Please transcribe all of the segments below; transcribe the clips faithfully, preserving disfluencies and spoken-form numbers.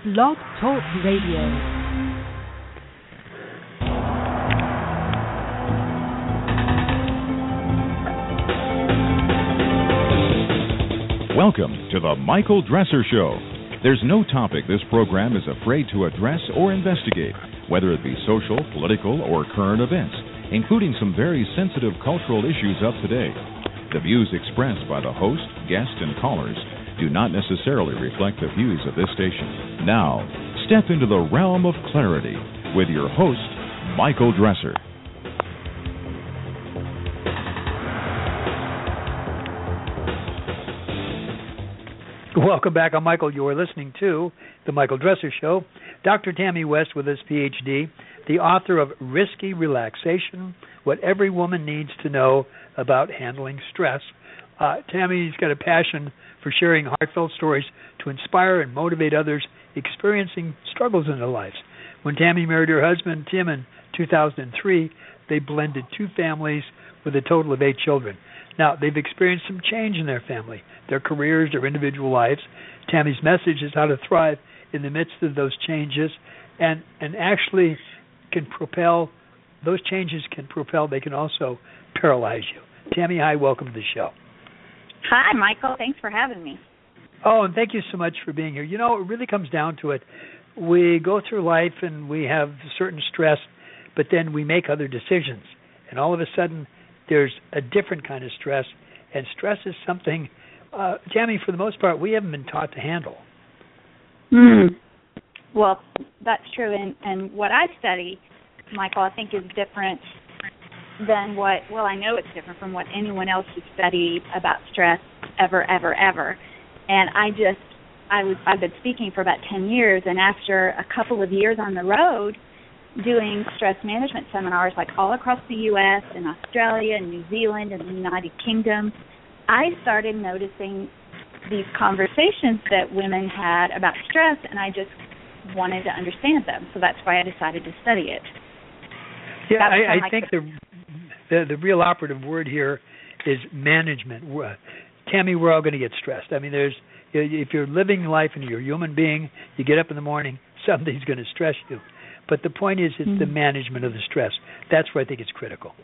Blog Talk Radio. Welcome to the Michael Dresser Show. There's no topic this program is afraid to address or investigate, whether it be social, political, or current events, including some very sensitive cultural issues of today. The views expressed by the host, guests, and callers do not necessarily reflect the views of this station. Now, step into the realm of clarity with your host, Michael Dresser. Welcome back. I'm Michael. You are listening to The Michael Dresser Show. Doctor Tammy West with his P H D, the author of Risky Relaxation, What Every Woman Needs to Know About Handling Stress. Uh, Tammy's got a passion for sharing heartfelt stories to inspire and motivate others experiencing struggles in their lives. When Tammy married her husband, Tim, in two thousand three, they blended two families with a total of eight children. Now, they've experienced some change in their family, their careers, their individual lives. Tammy's message is how to thrive in the midst of those changes and, and actually can propel, those changes can propel, they can also paralyze you. Tammy, hi, welcome to the show. Hi, Michael. Thanks for having me. Oh, and thank you so much for being here. You know, it really comes down to it. We go through life and we have certain stress, but then we make other decisions. And all of a sudden, there's a different kind of stress. And stress is something, uh, Tammy, for the most part, we haven't been taught to handle. Mm. Well, that's true. And, and what I study, Michael, I think is different than what, well, I know it's different from what anyone else has studied about stress ever, ever, ever. And I just, I was, I've been speaking for about ten years, and after a couple of years on the road doing stress management seminars like all across the U S and Australia and New Zealand and the United Kingdom, I started noticing these conversations that women had about stress, and I just wanted to understand them. So that's why I decided to study it. Yeah, I, I like think the, the the real operative word here is management. Tammy, we're all going to get stressed. I mean, there's if you're living life and you're a human being, you get up in the morning, something's going to stress you. But the point is, it's mm-hmm. the management of the stress. That's where I think it's critical.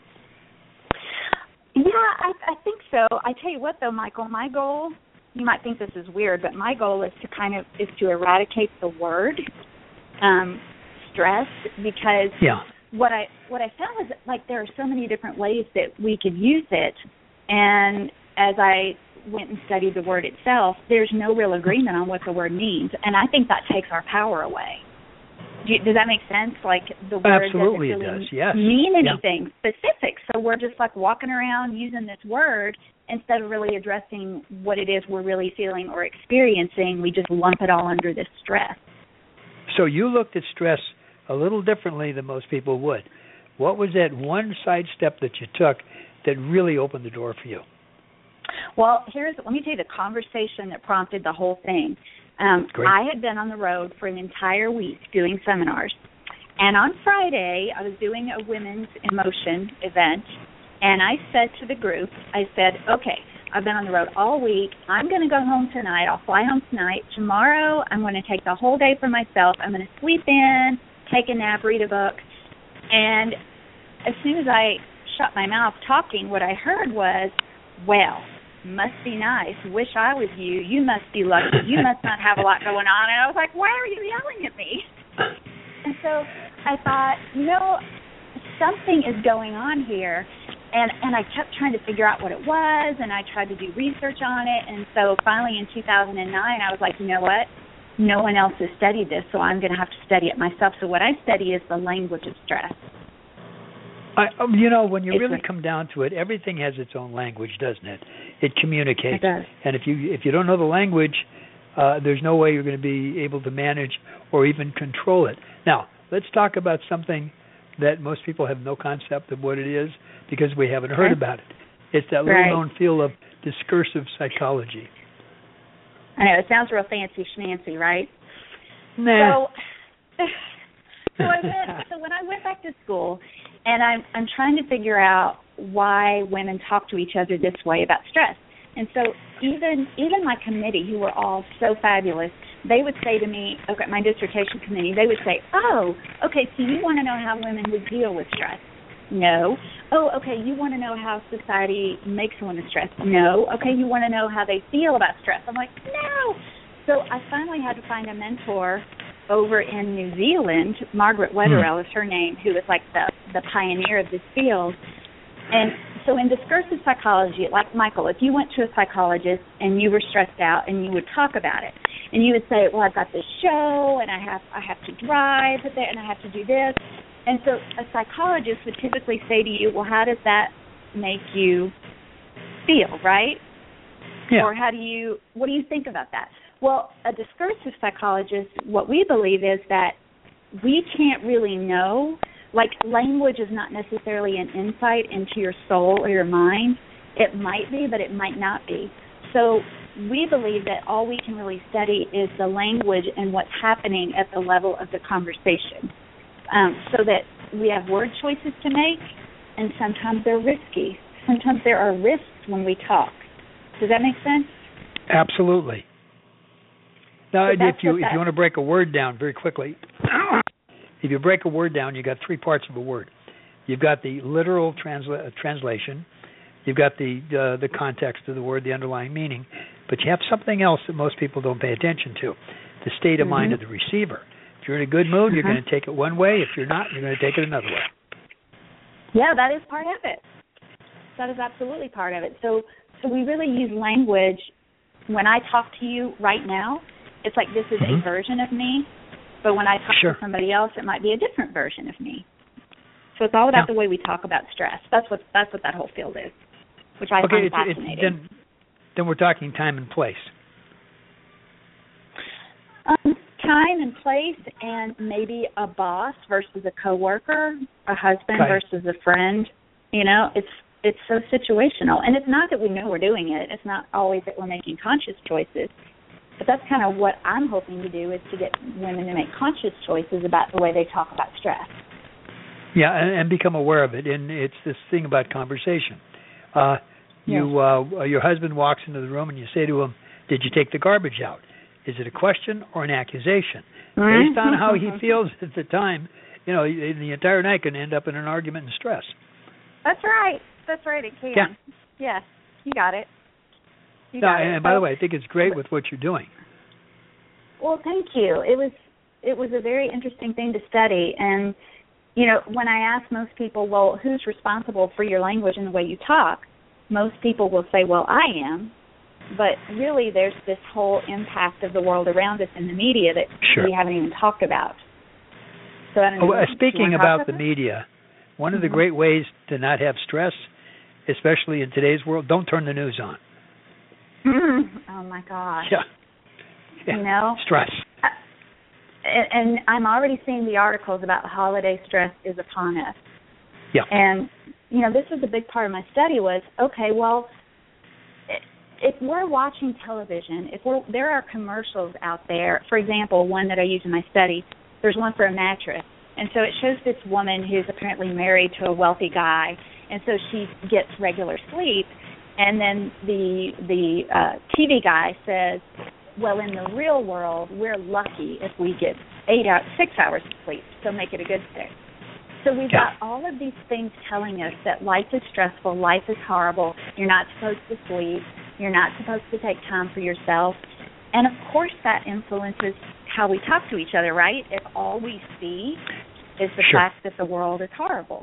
Yeah, I, I think so. I tell you what, though, Michael, my goal, you might think this is weird, but my goal is to kind of, is to eradicate the word um, stress, because yeah. what I what I found is, like, there are so many different ways that we could use it, and as I went and studied the word itself, there's no real agreement on what the word means, and I think that takes our power away. Do you, does that make sense? Like, the word Absolutely doesn't really it does, yes. mean anything yeah. specific. So we're just like walking around using this word instead of really addressing what it is we're really feeling or experiencing. We just lump it all under this stress. So you looked at stress a little differently than most people would. What was that one side step that you took that really opened the door for you? Well, here's let me tell you the conversation that prompted the whole thing. Um, I had been on the road for an entire week doing seminars, and on Friday I was doing a women's emotion event, and I said to the group, I said, okay, I've been on the road all week. I'm going to go home tonight. I'll fly home tonight. Tomorrow I'm going to take the whole day for myself. I'm going to sleep in, take a nap, read a book. And as soon as I shut my mouth talking, what I heard was, well, must be nice. Wish I was you. You must be lucky. You must not have a lot going on. And I was like, why are you yelling at me? And so I thought, you know, something is going on here. And and I kept trying to figure out what it was, and I tried to do research on it. And so finally in two thousand nine, I was like, you know what? No one else has studied this, so I'm going to have to study it myself. So what I study is the language of stress. I, you know, when you it's really like, come down to it, everything has its own language, doesn't it? It communicates. It does. And if you if you don't know the language, uh, there's no way you're going to be able to manage or even control it. Now, let's talk about something that most people have no concept of what it is because we haven't heard okay. about it. It's that little right. known field of discursive psychology. I know, it sounds real fancy schmancy, right? Nah. So, so I went. So when I went back to school, and I'm I'm trying to figure out why women talk to each other this way about stress. And so even even my committee, who were all so fabulous, they would say to me, okay, my dissertation committee, they would say, oh, okay, so you want to know how women would deal with stress? No. Oh, okay, you want to know how society makes women stressed? No. Okay, you want to know how they feel about stress? I'm like, no. So I finally had to find a mentor over in New Zealand. Margaret Wetherell mm. is her name, who was like the, the pioneer of this field. And so in discursive psychology, like Michael, if you went to a psychologist and you were stressed out and you would talk about it, and you would say, well, I've got this show and I have I have to drive there and I have to do this. And so a psychologist would typically say to you, well, how does that make you feel, right? Yeah. Or how do you, what do you think about that? Well, a discursive psychologist, what we believe is that we can't really know. Like, language is not necessarily an insight into your soul or your mind. It might be, but it might not be. So we believe that all we can really study is the language and what's happening at the level of the conversation, um, so that we have word choices to make, and sometimes they're risky. Sometimes there are risks when we talk. Does that make sense? Absolutely. Now, so if you if you want to break a word down very quickly, if you break a word down, you've got three parts of a word. You've got the literal transla- translation. You've got the uh, the context of the word, the underlying meaning. But you have something else that most people don't pay attention to, the state of mm-hmm. mind of the receiver. If you're in a good mood, mm-hmm. you're going to take it one way. If you're not, you're going to take it another way. Yeah, that is part of it. That is absolutely part of it. So, so we really use language. When I talk to you right now, it's like this is mm-hmm. a version of me. But when I talk sure. to somebody else, it might be a different version of me. So it's all about yeah. the way we talk about stress. That's what that's what that whole field is, which I okay, find it's, fascinating. It's, then, then we're talking time and place. Um, time and place, and maybe a boss versus a coworker, a husband okay. versus a friend. You know, it's it's so situational, and it's not that we know we're doing it. It's not always that we're making conscious choices. But that's kind of what I'm hoping to do, is to get women to make conscious choices about the way they talk about stress. Yeah, and, and become aware of it. And it's this thing about conversation. Uh, you, yes. uh, your husband walks into the room and you say to him, "Did you take the garbage out?" Is it a question or an accusation? Mm-hmm. Based on how he feels at the time, you know, the entire night can end up in an argument and stress. That's right. That's right. It can. Yeah. Yes, you got it. You no, got and it. by so, the way, I think it's great with what you're doing. Well, thank you. It was it was a very interesting thing to study. And, you know, when I ask most people, well, who's responsible for your language and the way you talk, most people will say, well, I am. But really there's this whole impact of the world around us in the media that sure. we haven't even talked about. So I don't know. Oh, uh, speaking about, about the that? media, one mm-hmm. of the great ways to not have stress, especially in today's world, don't turn the news on. Mm. Oh, my gosh. Yeah. yeah. You know? Stress. Uh, and, and I'm already seeing the articles about the holiday stress is upon us. Yeah. And, you know, this was a big part of my study was, okay, well, if we're watching television, if we're, there are commercials out there, for example, one that I use in my study, there's one for a mattress. And so it shows this woman who's apparently married to a wealthy guy, and so she gets regular sleep. And then the the uh, T V guy says, well, in the real world, we're lucky if we get eight hours, six hours of sleep, so make it a good thing. So we've yeah. got all of these things telling us that life is stressful, life is horrible, you're not supposed to sleep, you're not supposed to take time for yourself. And, of course, that influences how we talk to each other, right? If all we see is the sure. fact that the world is horrible.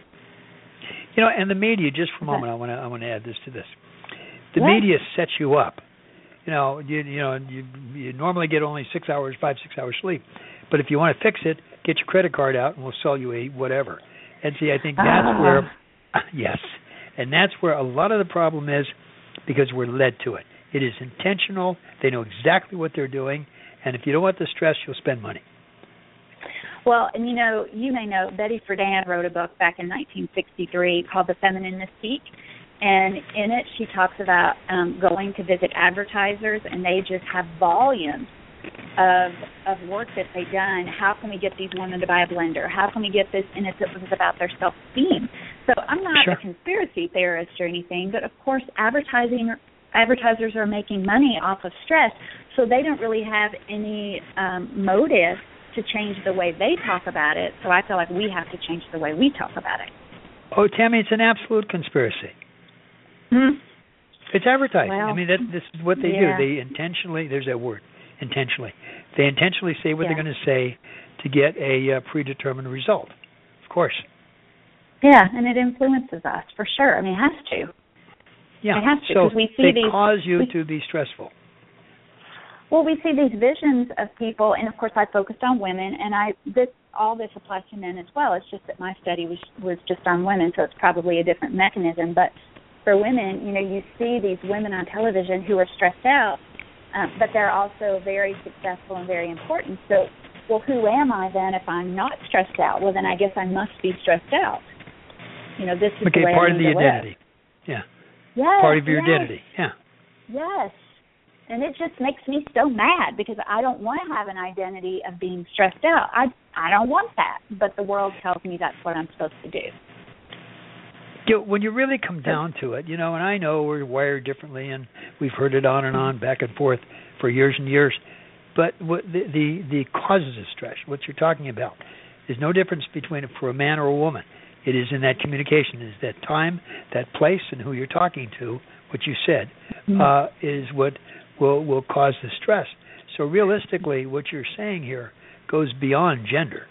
You know, and the media, just for a moment, I want to I want to add this to this. The yeah. media sets you up. You know, you you know, you, you normally get only six hours, five, six hours sleep. But if you want to fix it, get your credit card out and we'll sell you a whatever. And see, I think that's uh. where, yes, and that's where a lot of the problem is, because we're led to it. It is intentional. They know exactly what they're doing. And if you don't want the stress, you'll spend money. Well, and you know, you may know, Betty Friedan wrote a book back in nineteen sixty-three called The Feminine Mystique. And in it, she talks about um, going to visit advertisers, and they just have volumes of of work that they've done. How can we get these women to buy a blender? How can we get this? And it's, it was about their self-esteem. So I'm not sure. a conspiracy theorist or anything, but of course, advertising advertisers are making money off of stress. so they don't really have any um, motive to change the way they talk about it. So I feel like we have to change the way we talk about it. Oh, Tammy, it's an absolute conspiracy. Hmm. It's advertising. Well, I mean, that, this is what they yeah. do. They intentionally, there's that word, intentionally. They intentionally say what yeah. they're going to say to get a uh, predetermined result, of course. Yeah, and it influences us, for sure. I mean, it has to. Yeah, it has to, so we see they these, cause you we, to be stressful. Well, we see these visions of people, and of course I focused on women, and I this all this applies to men as well. It's just that my study was was just on women, so it's probably a different mechanism. But for women, you know, you see these women on television who are stressed out, um, but they're also very successful and very important. So, well, who am I then if I'm not stressed out? Well, then I guess I must be stressed out. You know, this is okay, the way part I of need the to identity. live. Yeah. Yes, part of your yes. identity. Yeah. Yes. And it just makes me so mad because I don't want to have an identity of being stressed out. I I don't want that, but the world tells me that's what I'm supposed to do. You know, when you really come down to it, you know, and I know we're wired differently, and we've heard it on and on, back and forth for years and years. But what the the, the causes of stress, what you're talking about, there's no difference between it for a man or a woman. It is in that communication, it is that time, that place, and who you're talking to. What you said mm-hmm. uh, is what will will cause the stress. So realistically, what you're saying here goes beyond gender.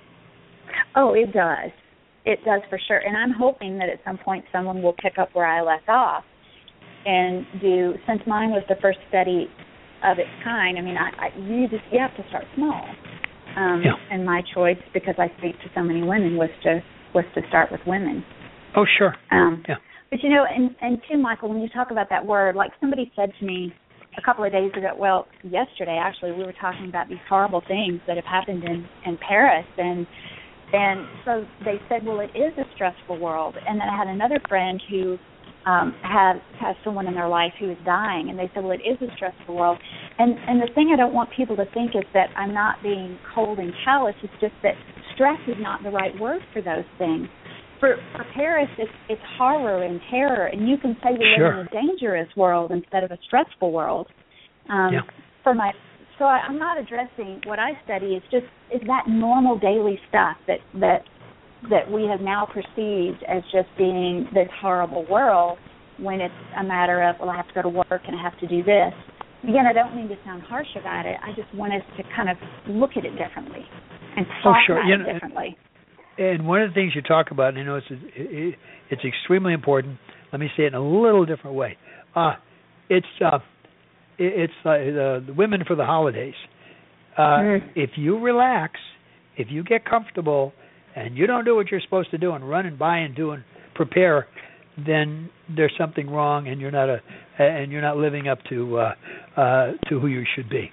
Oh, it does. It does for sure. And I'm hoping that at some point someone will pick up where I left off and do, since mine was the first study of its kind, I mean, I, I you just you have to start small. Um, yeah. And my choice, because I speak to so many women, was to was to start with women. Oh, sure. Um, yeah. But, you know, and, and too, Michael, when you talk about that word, like somebody said to me a couple of days ago, well, yesterday, actually, we were talking about these horrible things that have happened in, in Paris. And and so they said, well, it is a stressful world. And then I had another friend who um, has, has someone in their life who is dying. And they said, well, it is a stressful world. And, and the thing I don't want people to think is that I'm not being cold and callous. It's just that stress is not the right word for those things. For, for Paris, it's, it's horror and terror, and you can say we sure. live in a dangerous world instead of a stressful world. Um, yeah. For my, so I, I'm not addressing what I study. It's just is that normal daily stuff that that that we have now perceived as just being this horrible world. When it's a matter of, well, I have to go to work and I have to do this. Again, I don't mean to sound harsh about it. I just want us to kind of look at it differently and talk oh, sure. about you it know, differently. And one of the things you talk about, and you know, it's it, it's extremely important. Let me say it in a little different way. Uh, it's uh, it, it's uh, the, the women for the holidays. Uh, mm. If you relax, if you get comfortable, and you don't do what you're supposed to do and run and buy and do and prepare, then there's something wrong, and you're not a and you're not living up to uh, uh, to who you should be.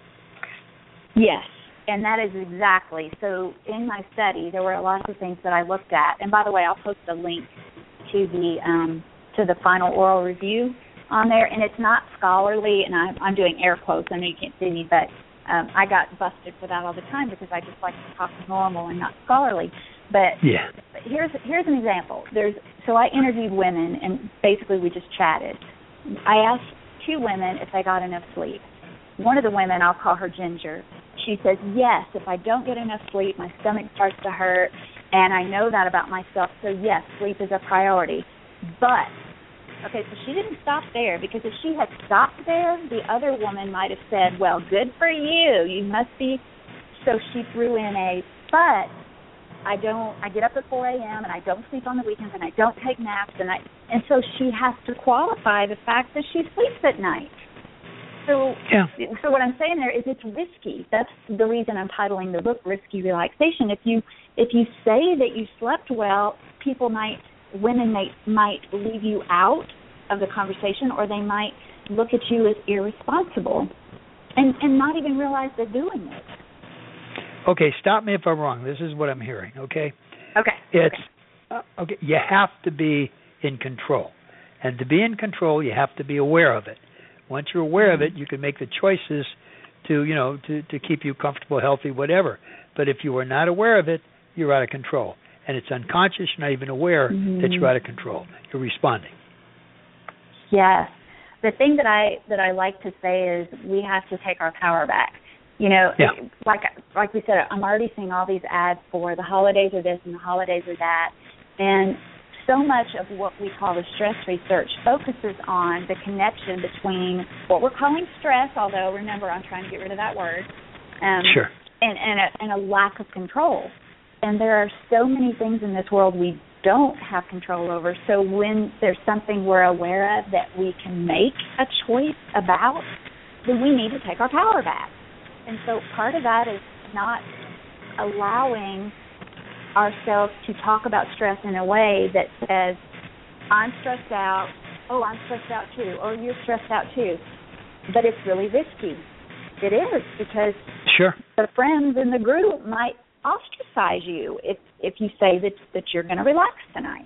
Yes. And that is exactly. So in my study, there were lots of things that I looked at. And by the way, I'll post a link to the um, to the final oral review on there. And it's not scholarly, and I'm, I'm doing air quotes. I know you can't see me, but um, I got busted for that all the time because I just like to talk normal and not scholarly. But yeah. here's here's an example. There's so I interviewed women, and basically we just chatted. I asked two women if they got enough sleep. One of the women, I'll call her Ginger, she says, yes, if I don't get enough sleep, my stomach starts to hurt, and I know that about myself, so yes, sleep is a priority. But, okay, so she didn't stop there, because if she had stopped there, the other woman might have said, well, good for you, you must be, so she threw in a, but I don't, I get up at four a.m., and I don't sleep on the weekends, and I don't take naps, and I, and so she has to qualify the fact that she sleeps at night. So, yeah. so what I'm saying there is it's risky. That's the reason I'm titling the book "Risky Relaxation." If you if you say that you slept well, people might, women might might leave you out of the conversation, or they might look at you as irresponsible, and and not even realize they're doing it. Okay, stop me if I'm wrong. This is what I'm hearing. Okay. Okay. It's okay. Uh, okay. You have to be in control, and to be in control, you have to be aware of it. Once you're aware of it, you can make the choices to, you know, to, to keep you comfortable, healthy, whatever. But if you are not aware of it, you're out of control. And it's unconscious, you're not even aware mm-hmm. that you're out of control. You're responding. Yes. the thing that I that I like to say is we have to take our power back. You know, yeah. like like we said, I'm already seeing all these ads for the holidays are this and the holidays are that, and so much of what we call the stress research focuses on the connection between what we're calling stress, although remember I'm trying to get rid of that word, um, sure, and and a, and a lack of control. And there are so many things in this world we don't have control over. So when there's something we're aware of that we can make a choice about, then we need to take our power back. And so part of that is not allowing ourselves to talk about stress in a way that says, I'm stressed out, oh, I'm stressed out too, or you're stressed out too. But it's really risky. It is, because sure. the friends in the group might ostracize you if if you say that that you're going to relax tonight.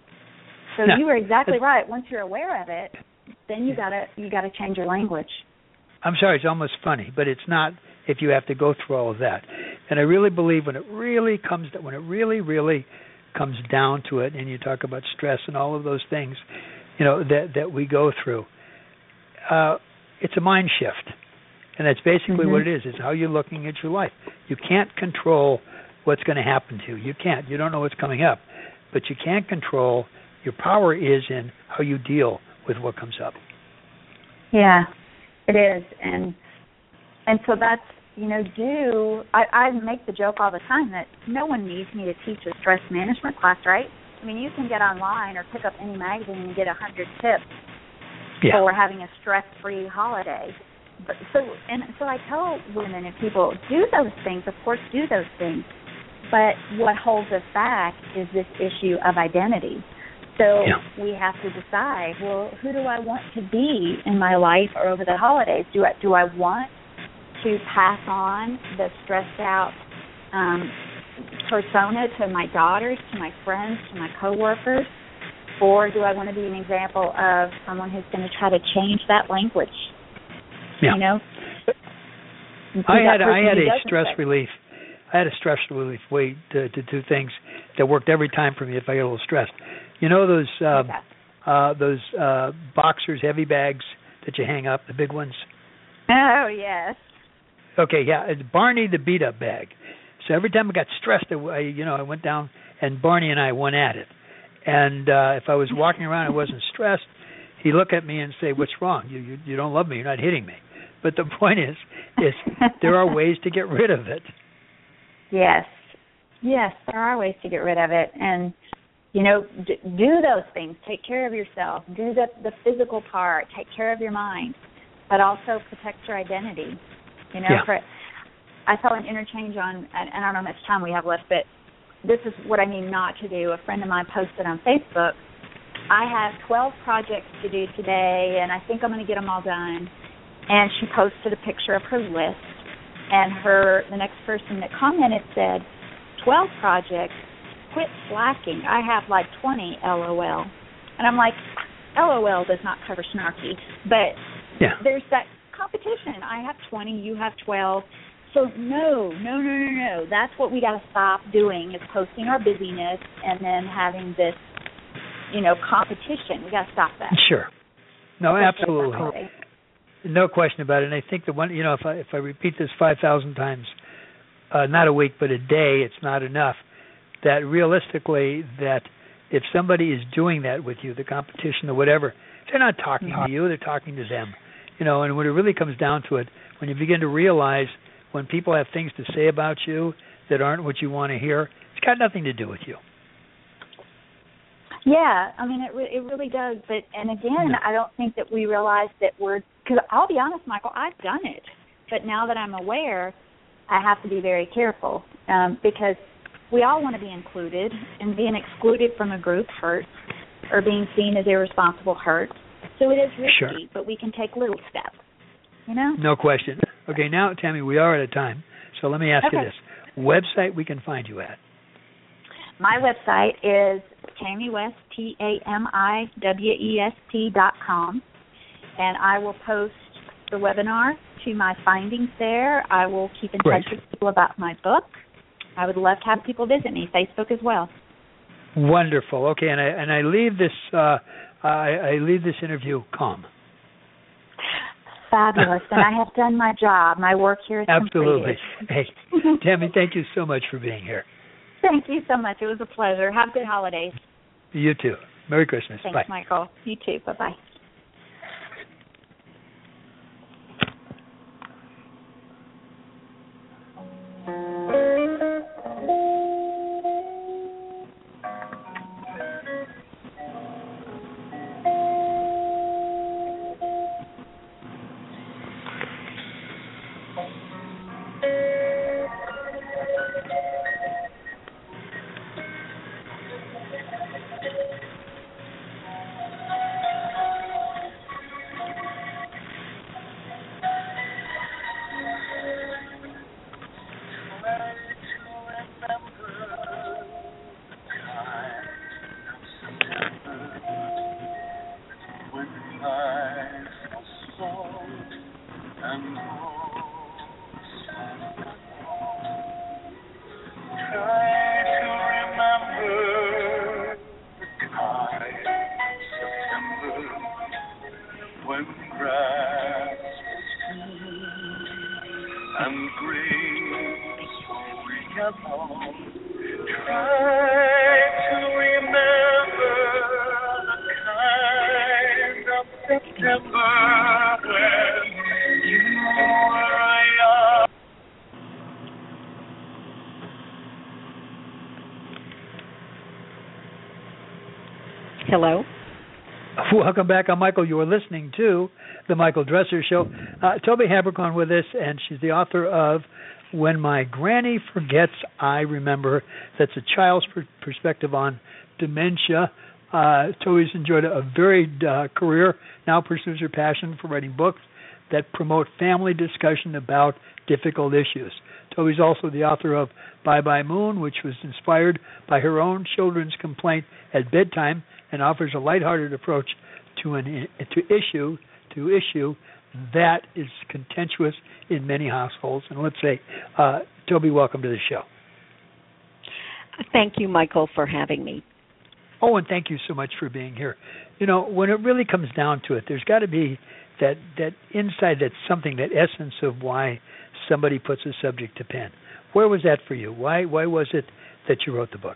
So no, you were exactly right. Once you're aware of it, then you gotta you gotta change your language. I'm sorry, it's almost funny, but it's not if you have to go through all of that. And I really believe when it really comes to, when it really really comes down to it, and you talk about stress and all of those things, you know, that that we go through, uh, it's a mind shift. And that's basically mm-hmm. what it is. It's how you're looking at your life. You can't control what's going to happen to you. You can't. You don't know what's coming up. But you can't control, your power is in how you deal with what comes up. Yeah, it is. And and so that's, you know, do, I, I make the joke all the time that no one needs me to teach a stress management class, right? I mean, you can get online or pick up any magazine and get a hundred tips yeah. for having a stress-free holiday. But so and so I tell women and people, do those things, of course, do those things. But what holds us back is this issue of identity. So yeah. we have to decide, well, who do I want to be in my life or over the holidays? Do I do I want to pass on the stressed out um, persona to my daughters, to my friends, to my coworkers, or do I want to be an example of someone who's going to try to change that language? Yeah. You know, I had I had a stress say. relief. I had a stress relief way to, to do things that worked every time for me if I get a little stressed. You know those uh, okay. uh, those uh, boxers heavy bags that you hang up, the big ones. Oh yes. Okay, yeah, it's Barney the beat up bag. So every time I got stressed, I you know I went down and Barney and I went at it. And uh, if I was walking around and wasn't stressed, he'd look at me and say, "What's wrong? You, you you don't love me. You're not hitting me." But the point is, is there are ways to get rid of it. Yes, yes, there are ways to get rid of it, and you know, d- do those things. Take care of yourself. Do the the physical part. Take care of your mind, but also protect your identity. You know, yeah. for I saw an interchange on, and I don't know how much time we have left, but this is what I mean not to do. A friend of mine posted on Facebook, I have twelve projects to do today, and I think I'm going to get them all done. And she posted a picture of her list, and her the next person that commented said, twelve projects, quit slacking. I have like twenty, LOL. And I'm like, LOL does not cover snarky, but yeah. there's that competition. I have twenty, you have twelve. So no, no, no, no, no. That's what we got to stop doing, is posting our busyness and then having this, you know, competition. We got to stop that. Sure. No, absolutely. No question about it. And I think the one, you know, if I if I repeat this five thousand times, uh, not a week but a day, it's not enough. That realistically, that if somebody is doing that with you, the competition or whatever, they're not talking mm-hmm. to you, they're talking to them. You know, and when it really comes down to it, when you begin to realize when people have things to say about you that aren't what you want to hear, it's got nothing to do with you. Yeah, I mean, it re- it really does. But and again, no. I don't think that we realize that we're, because I'll be honest, Michael, I've done it. But now that I'm aware, I have to be very careful um, because we all want to be included, and being excluded from a group hurts, or being seen as irresponsible hurts. So it is risky, sure. but we can take little steps, you know? No question. Okay, now, Tammy, we are out of time, so let me ask okay. you this. Website we can find you at? My website is Tammy West, T A M I W E S T dot com, and I will post the webinar to my findings there. I will keep in Great. touch with people about my book. I would love to have people visit me, Facebook as well. Wonderful. Okay, and I and I leave this uh, I, I leave this interview calm. fabulous, and I have done my job. My work here is Absolutely. completed. Hey, Tammy, thank you so much for being here. Thank you so much. It was a pleasure. Have good holidays. You too. Merry Christmas. Thanks, Bye. Michael. You too. Bye-bye. Hello. Welcome back. I'm Michael. You are listening to The Michael Dresser Show. Uh, Toby Haberkorn with us, and she's the author of When My Granny Forgets, I Remember. That's a child's per- perspective on dementia. Uh, Toby's enjoyed a varied uh, career, now pursues her passion for writing books that promote family discussion about difficult issues. Toby's also the author of Bye Bye Moon, which was inspired by her own children's complaint at bedtime and offers a lighthearted approach to an to issue to issue that is contentious in many households. And let's say, uh, Toby, welcome to the show. Thank you, Michael, for having me. Oh, and thank you so much for being here. You know, when it really comes down to it, there's got to be that that inside, that something, that essence of why somebody puts a subject to pen. Where was that for you? Why why was it that you wrote the book?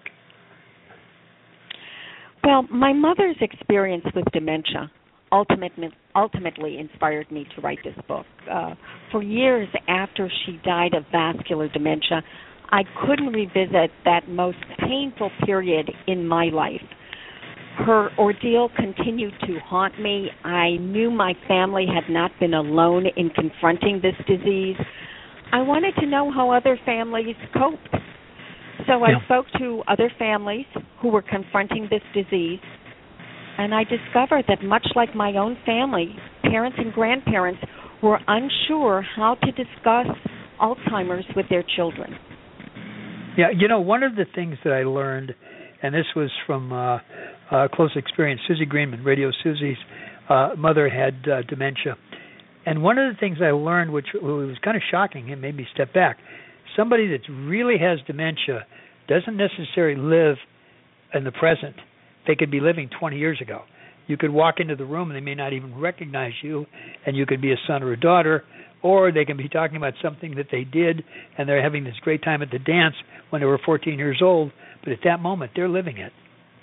Well, my mother's experience with dementia ultimately, ultimately inspired me to write this book. Uh, for years after she died of vascular dementia, I couldn't revisit that most painful period in my life. Her ordeal continued to haunt me. I knew my family had not been alone in confronting this disease. I wanted to know how other families coped. So I yeah. spoke to other families who were confronting this disease, and I discovered that much like my own family, parents and grandparents were unsure how to discuss Alzheimer's with their children. Yeah, you know, one of the things that I learned, and this was from uh, uh, close experience, Susie Greenman, Radio Susie's uh, mother had uh, dementia. And one of the things I learned, which was kind of shocking and made me step back, somebody that really has dementia doesn't necessarily live in the present. They could be living twenty years ago. You could walk into the room and they may not even recognize you, and you could be a son or a daughter, or they can be talking about something that they did, and they're having this great time at the dance when they were fourteen years old, but at that moment, they're living it.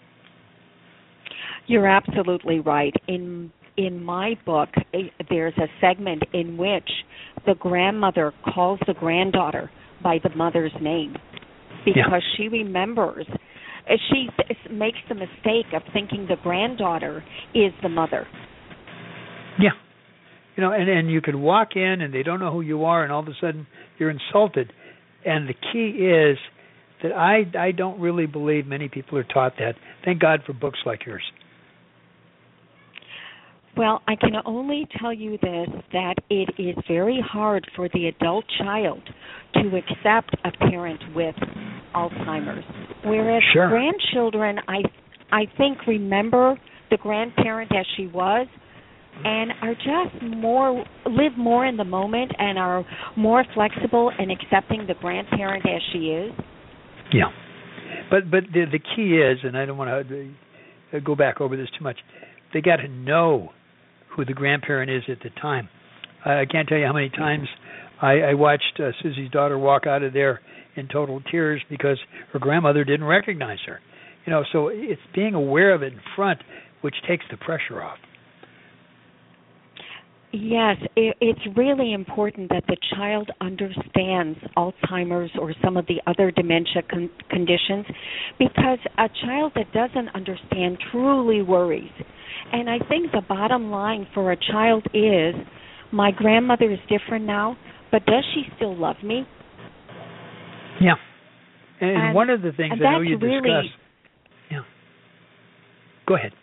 You're absolutely right. In in my book, there's a segment in which the grandmother calls the granddaughter by the mother's name because yeah. she remembers. She makes the mistake of thinking the granddaughter is the mother. Yeah. You know, and, and you could walk in and they don't know who you are, and all of a sudden you're insulted. And the key is that I, I don't really believe many people are taught that. Thank God for books like yours. Well, I can only tell you this, that it is very hard for the adult child to accept a parent with Alzheimer's, whereas sure. grandchildren, I I think, remember the grandparent as she was and are just more, live more in the moment and are more flexible in accepting the grandparent as she is. Yeah. But but the, the key is, and I don't want to go back over this too much, they got to know who the grandparent is at the time. I can't tell you how many times I, I watched uh, Susie's daughter walk out of there in total tears because her grandmother didn't recognize her. You know, so it's being aware of it in front, which takes the pressure off. Yes, it, it's really important that the child understands Alzheimer's or some of the other dementia con- conditions, because a child that doesn't understand truly worries. And I think the bottom line for a child is, my grandmother is different now, but does she still love me? Yeah. And, and one of the things I know you really, discussed. Yeah. Go ahead.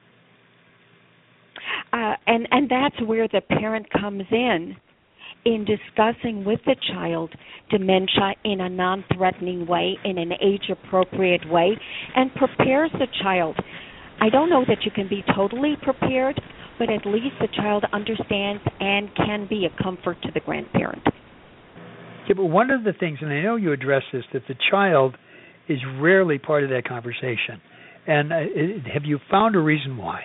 Uh, and, and that's where the parent comes in, in discussing with the child dementia in a non-threatening way, in an age-appropriate way, and prepares the child. I don't know that you can be totally prepared, but at least the child understands and can be a comfort to the grandparent. Yeah, but one of the things, and I know you address this, that the child is rarely part of that conversation. And uh, have you found a reason why?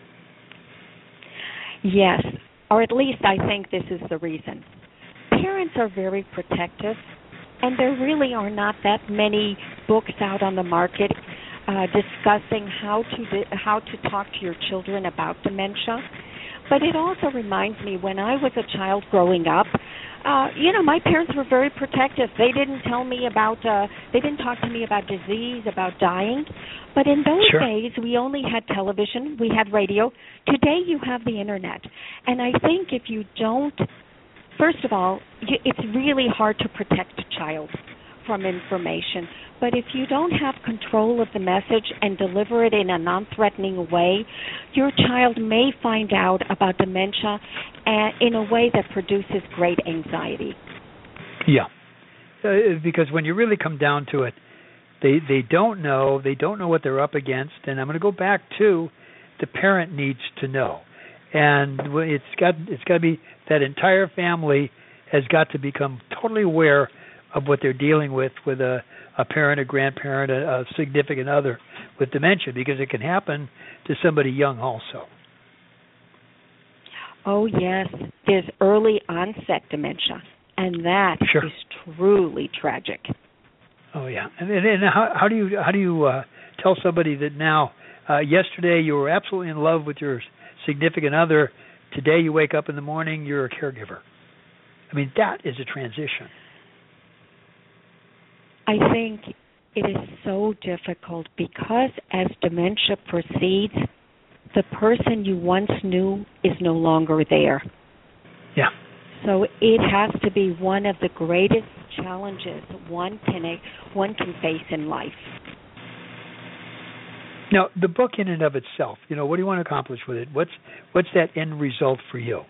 Yes, or at least I think this is the reason. Parents are very protective, and there really are not that many books out on the market uh, discussing how to di- how to talk to your children about dementia. But it also reminds me, when I was a child growing up, uh, you know, my parents were very protective. They didn't tell me about, uh, they didn't talk to me about disease, about dying. But in those Sure. days, we only had television, we had radio. Today, you have the Internet. And I think if you don't, first of all, you, it's really hard to protect a child from information. But if you don't have control of the message and deliver it in a non-threatening way, your child may find out about dementia in a way that produces great anxiety. Yeah, uh, because when you really come down to it, they they don't know, they don't know what they're up against. And I'm going to go back to the parent needs to know, and it's got it's got to be that entire family has got to become totally aware of what they're dealing with with a, a parent, a grandparent, a, a significant other with dementia, because it can happen to somebody young also. Oh, yes. There's early onset dementia, and that sure. is truly tragic. Oh, yeah. And, and, and how, how do you how do you uh, tell somebody that now, uh, yesterday you were absolutely in love with your significant other, today you wake up in the morning, you're a caregiver? I mean, that is a transition. I think it is so difficult because as dementia proceeds, the person you once knew is no longer there. Yeah. So it has to be one of the greatest challenges one can one can face in life. Now, the book in and of itself, you know, what do you want to accomplish with it? What's what's that end result for you?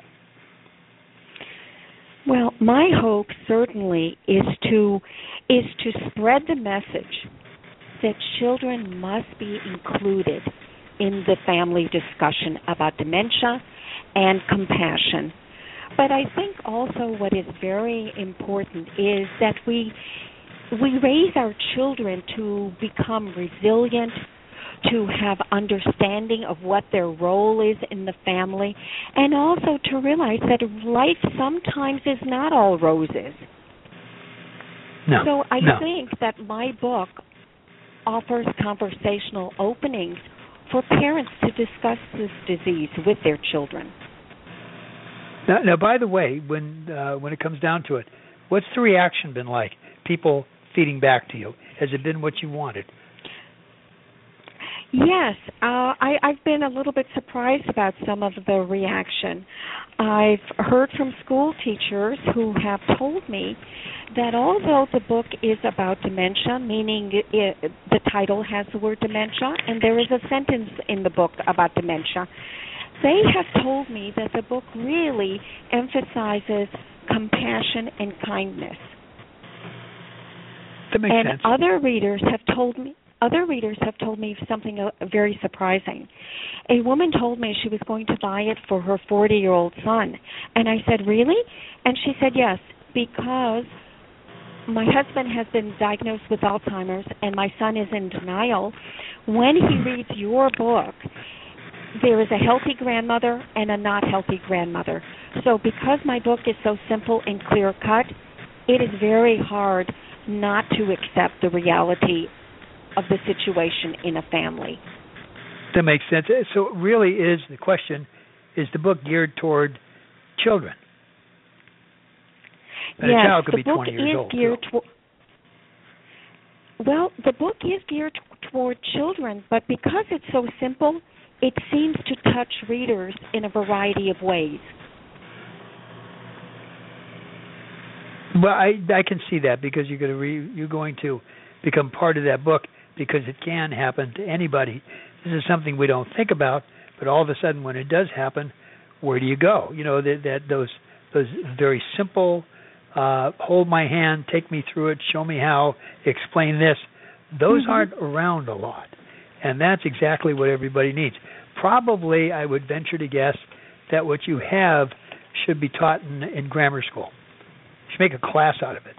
Well, my hope certainly is to is to spread the message that children must be included in the family discussion about dementia and compassion. But I think also what is very important is that we we raise our children to become resilient, to have understanding of what their role is in the family, and also to realize that life sometimes is not all roses. No, so I no. think that my book offers conversational openings for parents to discuss this disease with their children. Now, now by the way, when uh, when it comes down to it, what's the reaction been like? People feeding back to you? Has it been what you wanted? Yes, uh, I, I've been a little bit surprised about some of the reaction. I've heard from school teachers who have told me that although the book is about dementia, meaning it, it, the title has the word dementia, and there is a sentence in the book about dementia, they have told me that the book really emphasizes compassion and kindness. That makes and sense. other readers have told me Other readers have told me something uh, very surprising. A woman told me she was going to buy it for her forty-year-old son. And I said, really? And she said, yes, because my husband has been diagnosed with Alzheimer's and my son is in denial. When he reads your book, there is a healthy grandmother and a not healthy grandmother. So because my book is so simple and clear-cut, it is very hard not to accept the reality of the situation in a family. That makes sense. So it really is the question, is the book geared toward children? And yes, a child could the be book twenty years is old. geared toward... Well, the book is geared toward children, but because it's so simple, it seems to touch readers in a variety of ways. Well, I I can see that because you're going to re, you're going to become part of that book because it can happen to anybody. This is something we don't think about, but all of a sudden, when it does happen, where do you go? You know that, that those those very simple, uh, hold my hand, take me through it, show me how, explain this. Those mm-hmm. aren't around a lot, and that's exactly what everybody needs. Probably, I would venture to guess that what you have should be taught in, in grammar school. You should make a class out of it.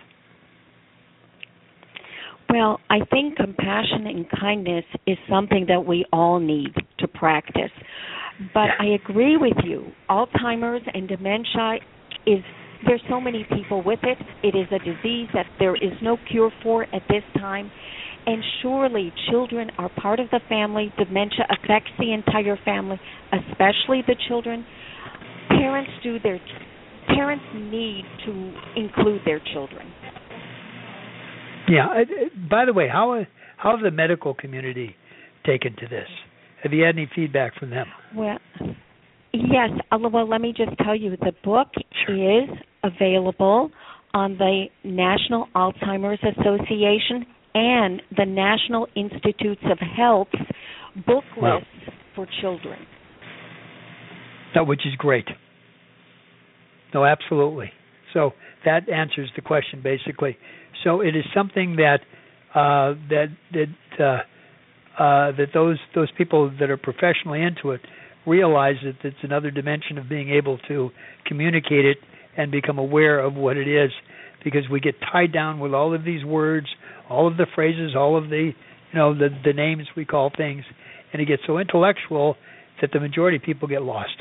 Well, I think compassion and kindness is something that we all need to practice. But I agree with you. Alzheimer's and dementia is, there's so many people with it. It is a disease that there is no cure for at this time. And surely children are part of the family. Dementia affects the entire family, especially the children. Parents do their, parents need to include their children. Yeah. By the way, how how have the medical community taken to this? Have you had any feedback from them? Well, yes. Well, let me just tell you, the book sure. is available on the National Alzheimer's Association and the National Institutes of Health's book wow. lists for children. No, which is great. No, absolutely. So that answers the question basically. So it is something that uh, that that uh, uh, that those those people that are professionally into it realize that it's another dimension of being able to communicate it and become aware of what it is, because we get tied down with all of these words, all of the phrases, all of the you know the the names we call things, and it gets so intellectual that the majority of people get lost.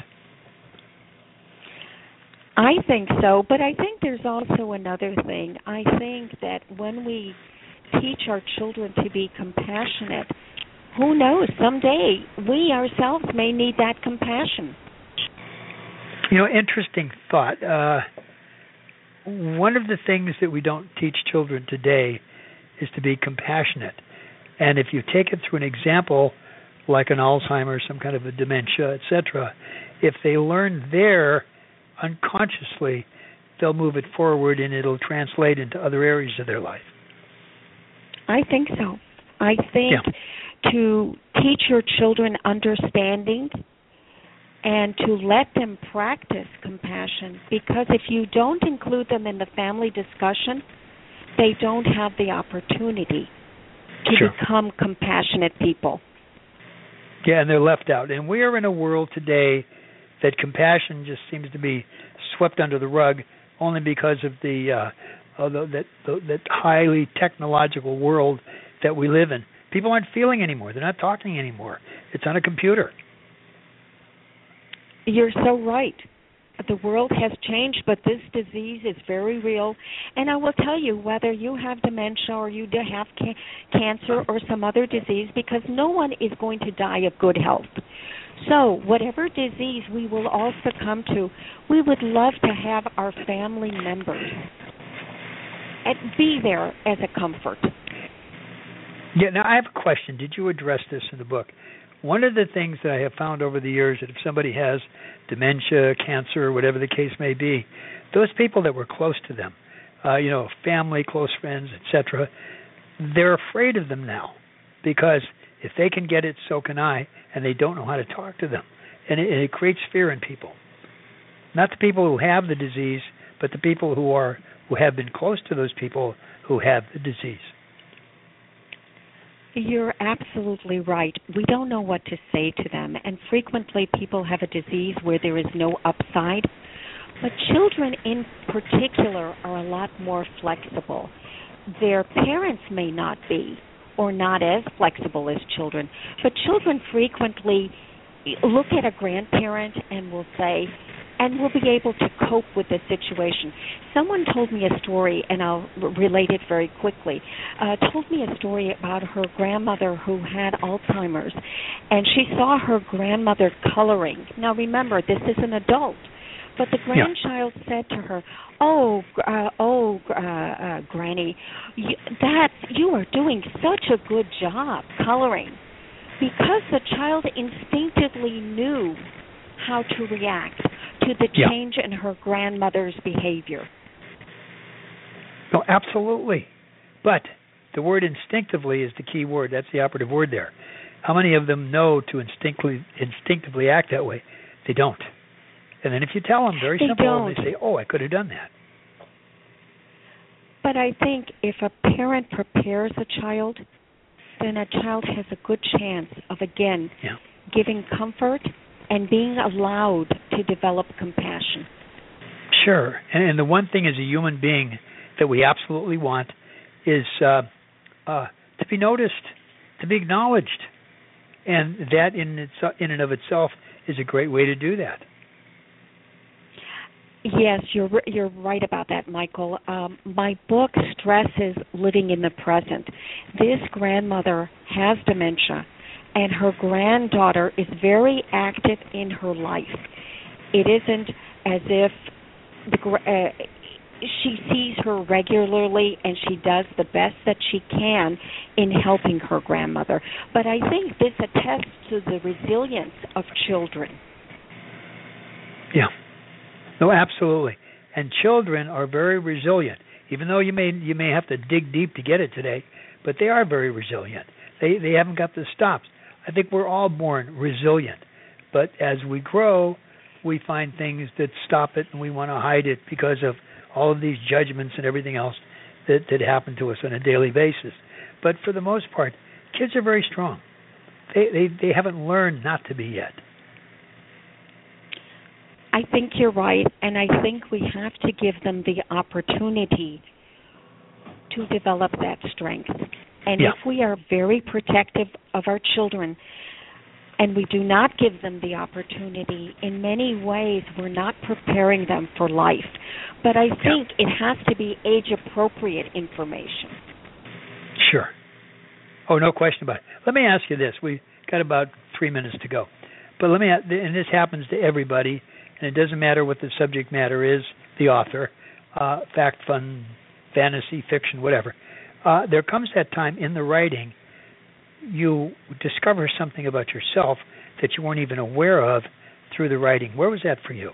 I think so, but I think there's also another thing. I think that when we teach our children to be compassionate, who knows, someday we ourselves may need that compassion. You know, interesting thought. Uh, one of the things that we don't teach children today is to be compassionate. And if you take it through an example like an Alzheimer's, some kind of a dementia, et cetera, if they learn there unconsciously, they'll move it forward and it'll translate into other areas of their life. I think so. I think yeah. to teach your children understanding and to let them practice compassion, because if you don't include them in the family discussion, they don't have the opportunity to sure. become compassionate people. Yeah, and they're left out. And we are in a world today that compassion just seems to be swept under the rug only because of the, uh, of the that the, that highly technological world that we live in. People aren't feeling anymore. They're not talking anymore. It's on a computer. You're so right. The world has changed, but this disease is very real. And I will tell you, whether you have dementia or you have ca- cancer or some other disease, because no one is going to die of good health. So whatever disease we will all succumb to, we would love to have our family members and be there as a comfort. Yeah, now I have a question. Did you address this in the book? One of the things that I have found over the years that if somebody has dementia, cancer, whatever the case may be, those people that were close to them, uh, you know, family, close friends, et cetera, they're afraid of them now because if they can get it, so can I, and they don't know how to talk to them. And it, it creates fear in people. Not the people who have the disease, but the people who are who have been close to those people who have the disease. You're absolutely right. We don't know what to say to them, and frequently people have a disease where there is no upside. But children in particular are a lot more flexible. Their parents may not be, or not as flexible as children, but children frequently look at a grandparent and will say, and will be able to cope with the situation. Someone told me a story, and I'll relate it very quickly, uh, told me a story about her grandmother who had Alzheimer's, and she saw her grandmother coloring. Now remember, this is an adult, but the grandchild yeah. said to her, oh, uh, oh, uh, uh, Granny, you, that, you are doing such a good job coloring, because the child instinctively knew how to react to the change yeah. in her grandmother's behavior. No, absolutely. But the word instinctively is the key word. That's the operative word there. How many of them know to instinctively instinctively act that way? They don't. And then if you tell them very they simple, don't. and they say, oh, I could have done that. But I think if a parent prepares a child, then a child has a good chance of, again, yeah. giving comfort and being allowed to develop compassion. Sure. And, and the one thing as a human being that we absolutely want is uh, uh, to be noticed, to be acknowledged. And that in, its, in and of itself is a great way to do that. Yes, you're you're right about that, Michael. Um, my book stresses living in the present. This grandmother has dementia, and her granddaughter is very active in her life. It isn't as if the, uh, she sees her regularly and she does the best that she can in helping her grandmother. But I think this attests to the resilience of children. Yeah. No, absolutely. And children are very resilient, even though you may you may have to dig deep to get it today, but they are very resilient. They they haven't got the stops. I think we're all born resilient, but as we grow, we find things that stop it, and we want to hide it because of all of these judgments and everything else that, that happen to us on a daily basis. But for the most part, kids are very strong. They they, they haven't learned not to be yet. I think you're right, and I think we have to give them the opportunity to develop that strength. And yeah. if we are very protective of our children and we do not give them the opportunity, in many ways we're not preparing them for life. But I think yeah. it has to be age-appropriate information. Sure. Oh, no question about it. Let me ask you this. We've got about three minutes to go. But let me, and this happens to everybody, and it doesn't matter what the subject matter is, the author, uh, fact, fun, fantasy, fiction, whatever. Uh, there comes that time in the writing you discover something about yourself that you weren't even aware of through the writing. Where was that for you?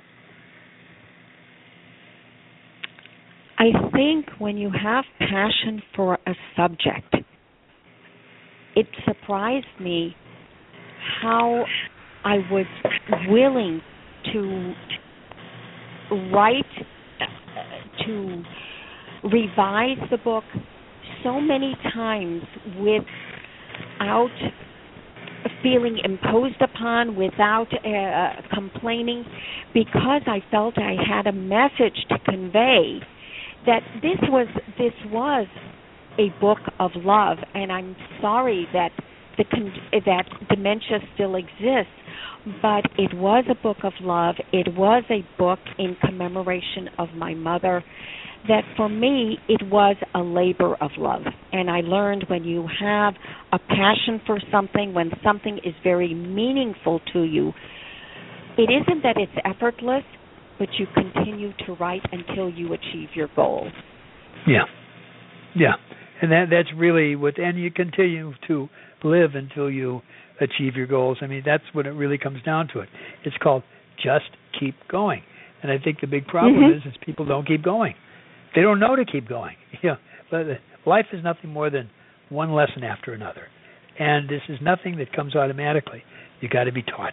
I think when you have passion for a subject, it surprised me how I was willing to write, to revise the book so many times without feeling imposed upon, without uh, complaining, because I felt I had a message to convey that this was this was a book of love, and I'm sorry that the that dementia still exists. But it was a book of love. It was a book in commemoration of my mother. That for me, it was a labor of love. And I learned when you have a passion for something, when something is very meaningful to you, it isn't that it's effortless, but you continue to write until you achieve your goal. Yeah. Yeah. And that that's really what, and you continue to live until you achieve your goals. I mean, that's what it really comes down to it. It's called just keep going. And I think the big problem mm-hmm. is is people don't keep going. They don't know to keep going. Yeah, but life is nothing more than one lesson after another. And this is nothing that comes automatically. You got to be taught.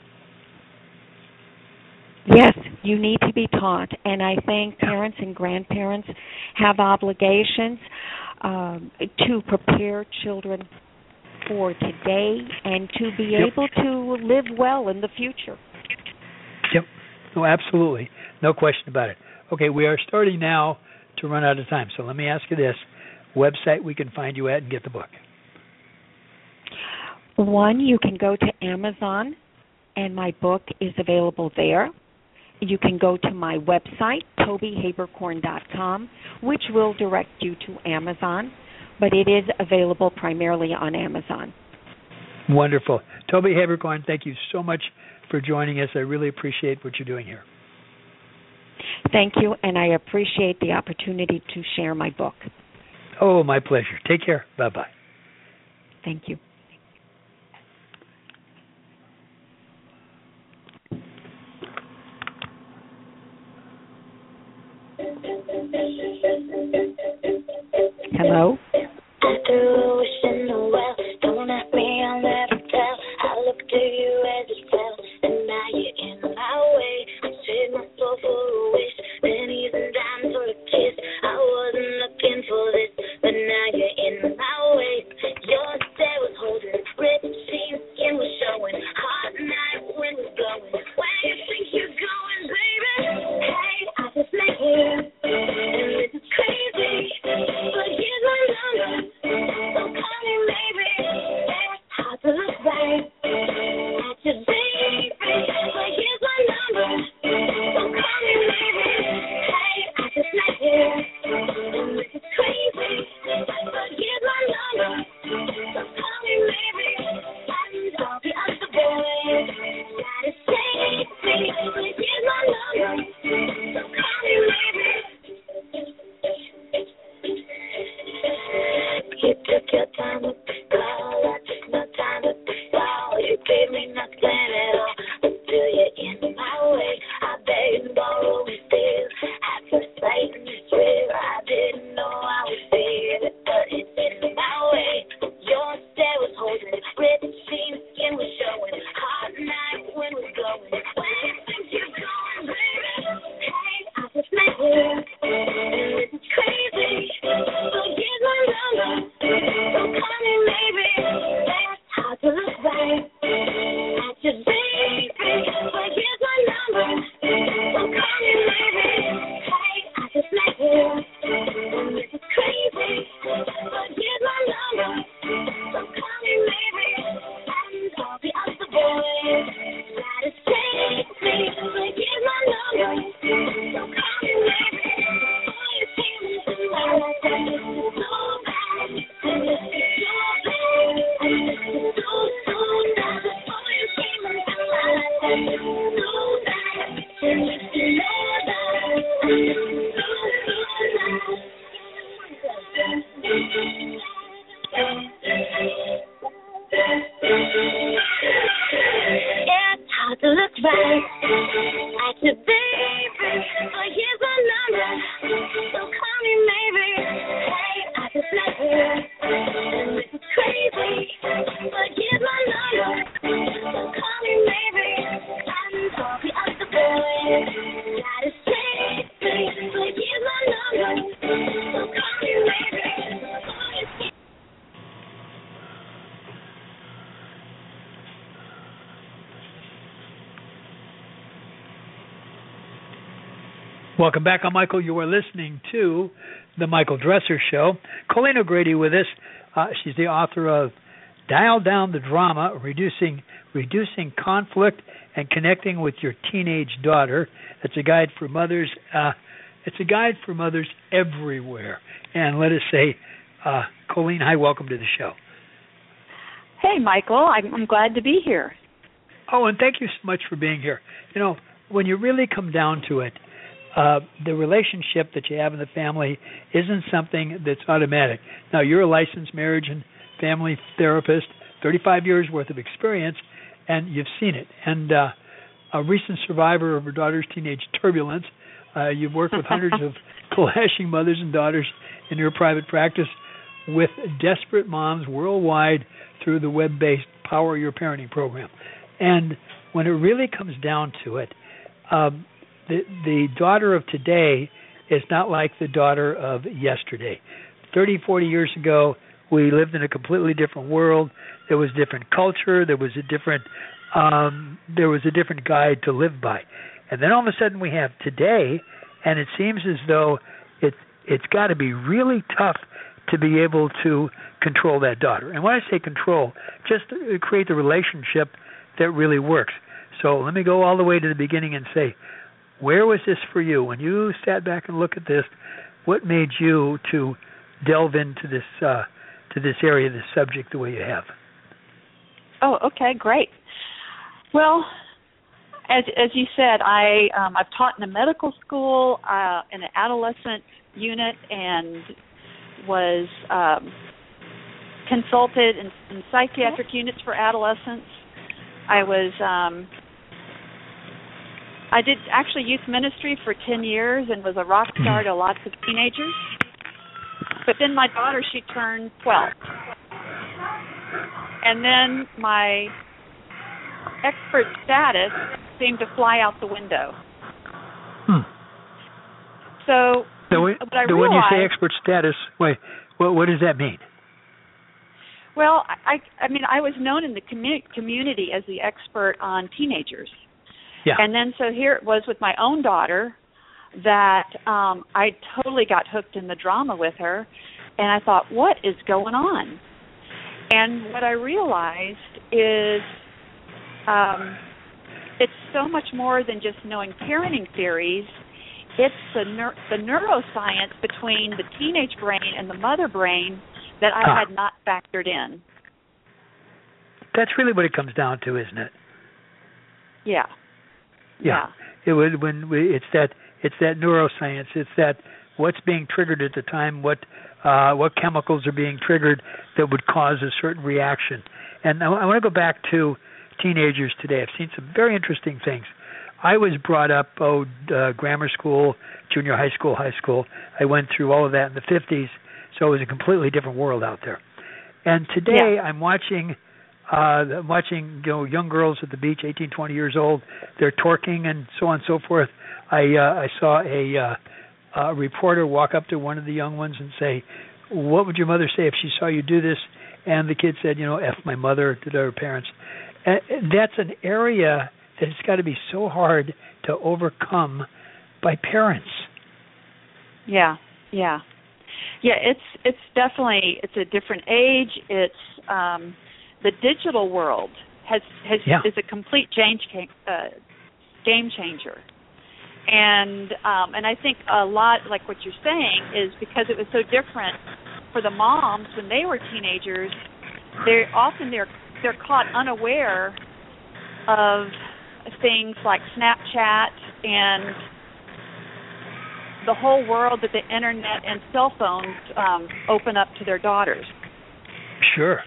Yes, you need to be taught. And I think parents and grandparents have obligations um, to prepare children for today and to be yep. able to live well in the future. Yep. No, absolutely. No question about it. Okay, we are starting now to run out of time. So let me ask you this. Website we can find you at and get the book. One, you can go to Amazon and my book is available there. You can go to my website, toby haberkorn dot com, which will direct you to Amazon, but it is available primarily on Amazon. Wonderful. Toby Haberkorn, thank you so much for joining us. I really appreciate what you're doing here. Thank you, and I appreciate the opportunity to share my book. Oh, my pleasure. Take care. Bye-bye. Thank you. Hello? I threw a wish in the well. Don't ask me, I'll never tell. I looked to you as it fell, and now you're in my way. I traded my soul for a wish, pennies and dimes for a kiss. I wasn't looking for this, but now you're in my way. Your stare was holding, ripped jeans, skin was showing. Hot night, wind was blowing. Where you think you're going, baby? Hey, I just met you, and this is crazy, but here's my number. So call me, baby. It's hard to look right at your baby, but here's my number. So call me, baby. Hey, I just met you, and this is crazy, but here's my number. So call me, baby. And all the other boys try to save me, but here's my number. So call me, baby. You took your time with the call, I took no time with the fall. You gave me nothing at all until you're in my way. I beg and borrow and steal, at first sight and you swear I didn't know I would feel it, but it's in my way. Your stare was holding, ripped jeans, skin was showing. Hot night, wind was blowing. Where you think you're going, baby? Hey, I just met you, and this is crazy, so here's my number. So call me, baby. It's hard to look right at your baby, but here's my number. So call me, baby. Hey, I just met you, and this is crazy, but here's my number. So call me, baby. And all the other boys try to save me, but here's my number. So call me, baby. All you see me tonight, so bad, and this is so bad, and this is so, so bad. All you see me tonight, so bad, and this is so bad, and this is so, it's hard to look right at your baby, but here's my number. So call me, maybe. Hey, I just met you, and this is crazy, but here's my number. So call me, maybe. And all the other boys try to save me, but here's my number. So call me, maybe. Welcome back. I'm Michael. You are listening to The Michael Dresser Show. Colleen O'Grady with us. Uh, she's the author of Dial Down the Drama, Reducing Reducing Conflict and Connecting with Your Teenage Daughter. It's a guide for mothers. Uh, it's a guide for mothers everywhere. And let us say, uh, Colleen, hi, welcome to the show. Hey, Michael. I'm, I'm glad to be here. Oh, and thank you so much for being here. You know, when you really come down to it, Uh, the relationship that you have in the family isn't something that's automatic. Now, you're a licensed marriage and family therapist, thirty-five years worth of experience, and you've seen it. And uh, a recent survivor of her daughter's teenage turbulence, uh, you've worked with hundreds of clashing mothers and daughters in your private practice with desperate moms worldwide through the web-based Power Your Parenting program. And when it really comes down to it, um, The, the daughter of today is not like the daughter of yesterday. thirty, forty years ago, we lived in a completely different world. There was different culture. There was a different um, there was a different guide to live by. And then all of a sudden we have today, and it seems as though it, it's got to be really tough to be able to control that daughter. And when I say control, just to create the relationship that really works. So let me go all the way to the beginning and say, where was this for you? When you sat back and looked at this, what made you to delve into this uh, to this area, this subject, the way you have? Oh, okay, great. Well, as as you said, I um, I've taught in a medical school uh, in an adolescent unit and was um, consulted in, in psychiatric units for adolescents. I was um, I did actually youth ministry for ten years and was a rock star to lots of teenagers. But then my daughter, she turned twelve. And then my expert status seemed to fly out the window. Hmm. So, so when, what I so realized, when you say expert status, wait, what, what does that mean? Well, I, I mean, I was known in the commu- community as the expert on teenagers. Yeah. And then so here it was with my own daughter that um, I totally got hooked in the drama with her, and I thought, what is going on? And what I realized is um, it's so much more than just knowing parenting theories. It's the, neur- the neuroscience between the teenage brain and the mother brain that I ah. had not factored in. That's really what it comes down to, isn't it? Yeah. Yeah. yeah. It would when we, it's that it's that neuroscience. It's that what's being triggered at the time, what uh, what chemicals are being triggered that would cause a certain reaction. And I, I want to go back to teenagers today. I've seen some very interesting things. I was brought up, oh, uh, grammar school, junior high school, high school. I went through all of that in the fifties, so it was a completely different world out there. And today yeah. I'm watching uh, watching you know young girls at the beach, eighteen, twenty years old. They're twerking and so on and so forth. I uh, I saw a, uh, a reporter walk up to one of the young ones and say, "What would your mother say if she saw you do this?" And the kid said, "You know, F my mother," to their parents. And that's an area that it's got to be so hard to overcome by parents. Yeah, yeah, yeah. It's it's definitely it's a different age. It's um, the digital world has has yeah. is a complete change uh, game changer, and um, and I think a lot like what you're saying is because it was so different for the moms when they were teenagers. They're often they're they're caught unaware of things like Snapchat and the whole world that the internet and cell phones um, open up to their daughters. Sure.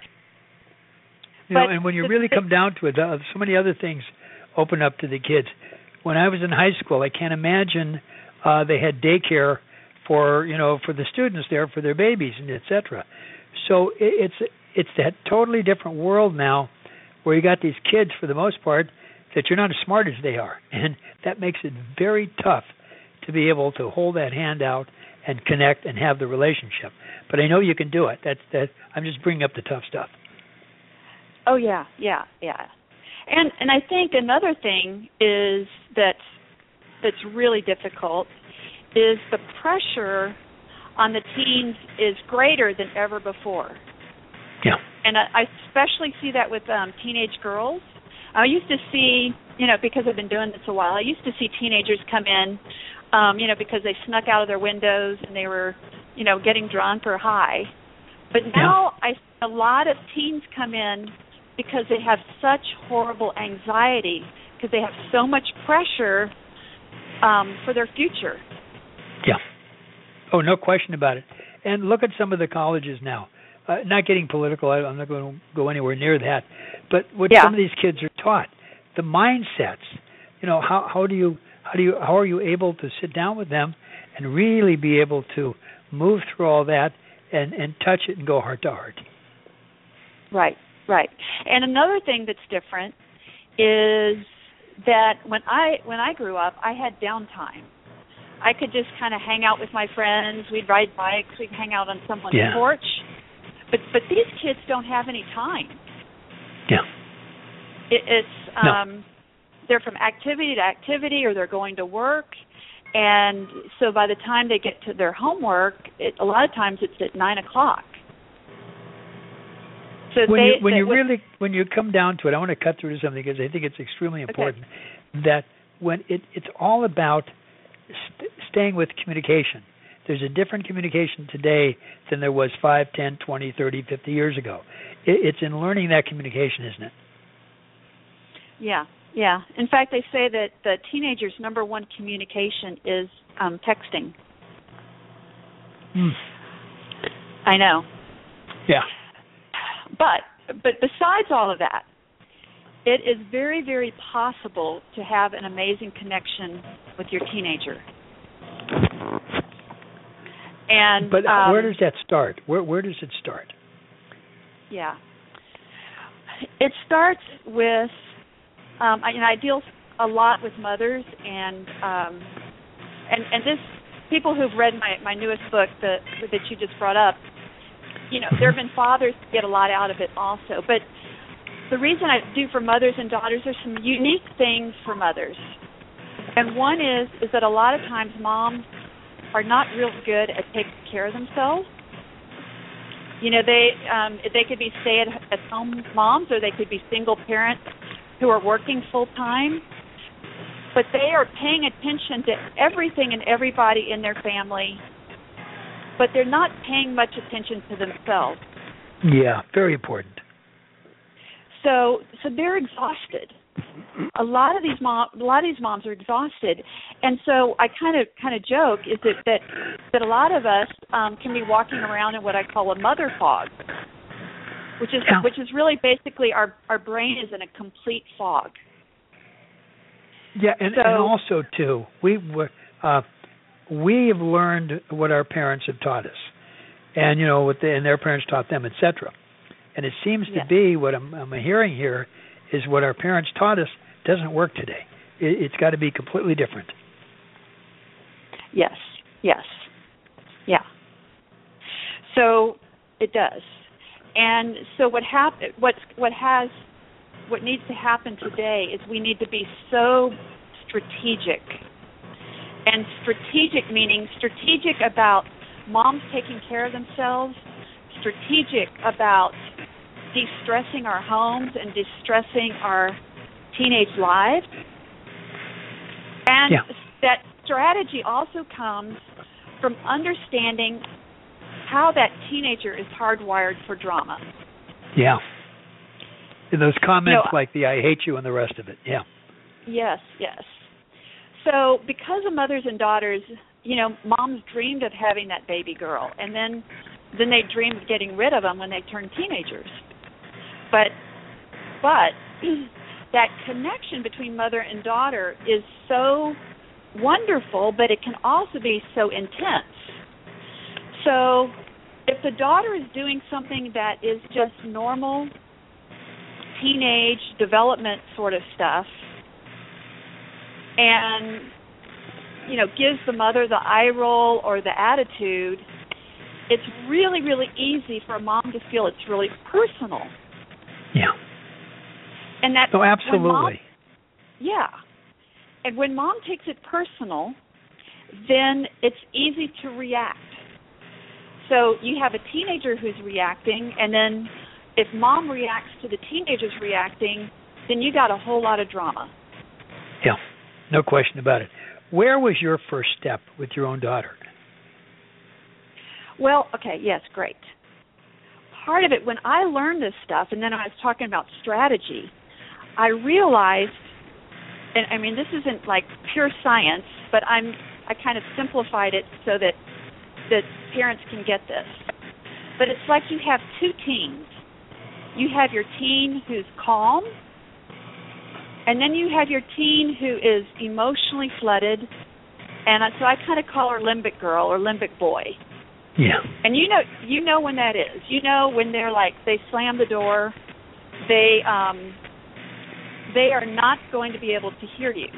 You but know, and when you the, really the, come down to it, uh, so many other things open up to the kids. When I was in high school, I can't imagine uh, they had daycare for you know for the students there for their babies and et cetera. So it, it's it's that totally different world now, where you got these kids for the most part that you're not as smart as they are, and that makes it very tough to be able to hold that hand out and connect and have the relationship. But I know you can do it. That's that. I'm just bringing up the tough stuff. Oh yeah, yeah, yeah. And and I think another thing is that that's really difficult is the pressure on the teens is greater than ever before. Yeah. And I, I especially see that with um, teenage girls. I used to see, you know, because I've been doing this a while, I used to see teenagers come in, um, you know, because they snuck out of their windows and they were, you know, getting drunk or high. But now yeah. I see a lot of teens come in because they have such horrible anxiety, because they have so much pressure um, for their future. Yeah. Oh, no question about it. And look at some of the colleges now. Uh, not getting political, I, I'm not going to go anywhere near that. But what yeah. some of these kids are taught, the mindsets. You know, how how do you how do you how are you able to sit down with them and really be able to move through all that and, and touch it and go heart to heart? Right, right. And another thing that's different is that when I when I grew up, I had downtime. I could just kind of hang out with my friends. We'd ride bikes. We'd hang out on someone's yeah. porch. But but these kids don't have any time. Yeah. It, it's um, no. They're from activity to activity, or they're going to work, and so by the time they get to their homework, it, a lot of times it's at nine o'clock. So when they, you when they, you what, really when you come down to it, I want to cut through to something because I think it's extremely important okay. that when it it's all about st- staying with communication. There's a different communication today than there was five, ten, twenty, thirty, fifty years ago. It, it's in learning that communication, isn't it? Yeah, yeah. In fact, they say that the teenagers' number one communication is um, texting. Mm. I know. Yeah. But but besides all of that, it is very, very possible to have an amazing connection with your teenager. And but um, where does that start? Where where does it start? Yeah, it starts with, um, I, and I deal a lot with mothers, and um, and and this people who've read my, my newest book that that you just brought up. You know, there have been fathers who get a lot out of it also, but the reason I do for mothers and daughters, there's some unique things for mothers, and one is is that a lot of times moms are not real good at taking care of themselves. You know, they um, they could be stay-at-home moms, or they could be single parents who are working full-time, but they are paying attention to everything and everybody in their family, but they're not paying much attention to themselves. Yeah, very important. So, so they're exhausted. A lot of these mom, a lot of these moms are exhausted, and so I kind of, kind of joke is that that, that a lot of us um, can be walking around in what I call a mother fog, which is yeah. which is really basically our our brain is in a complete fog. Yeah, and, so, and also too, we uh, we have learned what our parents have taught us, and you know what they, and their parents taught them, et cetera. And it seems yes. to be what I'm, I'm hearing here is what our parents taught us doesn't work today. It, it's got to be completely different. Yes, yes, yeah. So it does, and so what hap- What what has what needs to happen today is we need to be so strategic, and strategic meaning strategic about moms taking care of themselves, strategic about de-stressing our homes and de-stressing our teenage lives. And yeah. that strategy also comes from understanding how that teenager is hardwired for drama. Yeah. And those comments you know, like the I hate you and the rest of it. Yeah. Yes, yes. So because of mothers and daughters, you know, moms dreamed of having that baby girl, and then then they dreamed of getting rid of them when they turned teenagers. But but that connection between mother and daughter is so wonderful, but it can also be so intense. So if the daughter is doing something that is just normal teenage development sort of stuff, and you know, gives the mother the eye roll or the attitude, it's really, really easy for a mom to feel it's really personal. Yeah. And that oh, absolutely. Mom, yeah. And when mom takes it personal, then it's easy to react. So you have a teenager who's reacting, and then if mom reacts to the teenager's reacting, then you got a whole lot of drama. Yeah, no question about it. Where was your first step with your own daughter? Well, okay, yes, great. Part of it, when I learned this stuff, and then I was talking about strategy, I realized, and I mean, this isn't like pure science, but I'm I kind of simplified it so that that parents can get this. But it's like you have two teens. You have your teen who's calm, and then you have your teen who is emotionally flooded, and so I kind of call her limbic girl or limbic boy. Yeah. And you know, you know when that is. You know when they're like they slam the door, they um, they are not going to be able to hear you.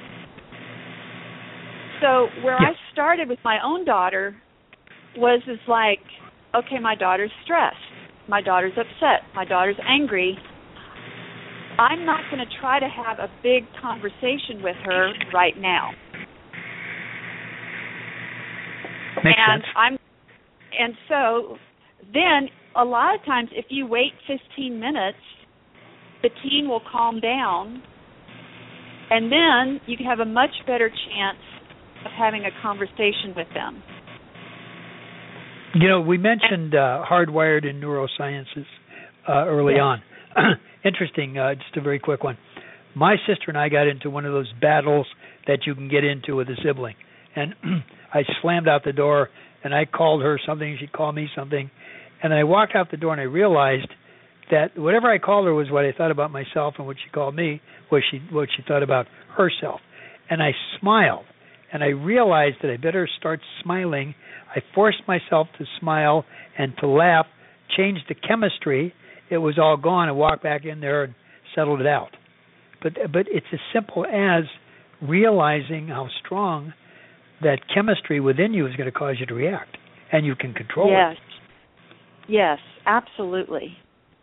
So where yeah. I started with my own daughter was is like, okay, my daughter's stressed, my daughter's upset, my daughter's angry. I'm not going to try to have a big conversation with her right now. Makes and sense. I'm, and so then a lot of times if you wait fifteen minutes, the teen will calm down, and then you can have a much better chance of having a conversation with them. You know, we mentioned uh, hardwired in neurosciences uh, early yes. on. Interesting, uh, just a very quick one. My sister and I got into one of those battles that you can get into with a sibling. And I slammed out the door, and I called her something, she called me something. And I walked out the door, and I realized that whatever I called her was what I thought about myself, and what she called me was she what she thought about herself. And I smiled, and I realized that I better start smiling. I forced myself to smile and to laugh, changed the chemistry. It was all gone, and walked back in there and settled it out. But but it's as simple as realizing how strong that chemistry within you is going to cause you to react, and you can control yes. it. Yes, absolutely.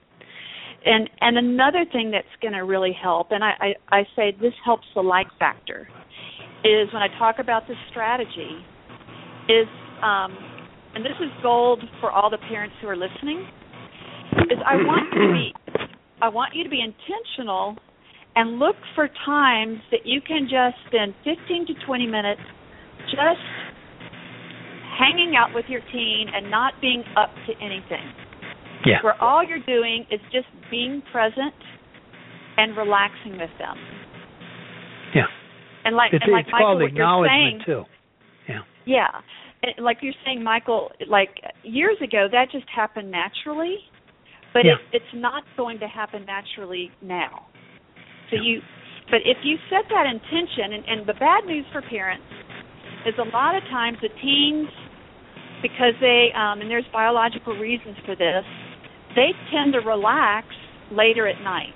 And and another thing that's going to really help, and I, I, I say this helps the like factor, is when I talk about this strategy, is, um, and this is gold for all the parents who are listening, is I want you to be, I want you to be intentional and look for times that you can just spend fifteen to twenty minutes just hanging out with your teen and not being up to anything. Yeah. Where all you're doing is just being present and relaxing with them. Yeah. And like, it's, and like it's Michael, called what you're saying, acknowledgement too. Yeah. Yeah. And like you're saying, Michael, like years ago, that just happened naturally, but yeah. it, it's not going to happen naturally now. So yeah. you, but if you set that intention, and, and the bad news for parents is a lot of times the teens, because they, um, and there's biological reasons for this, they tend to relax later at night.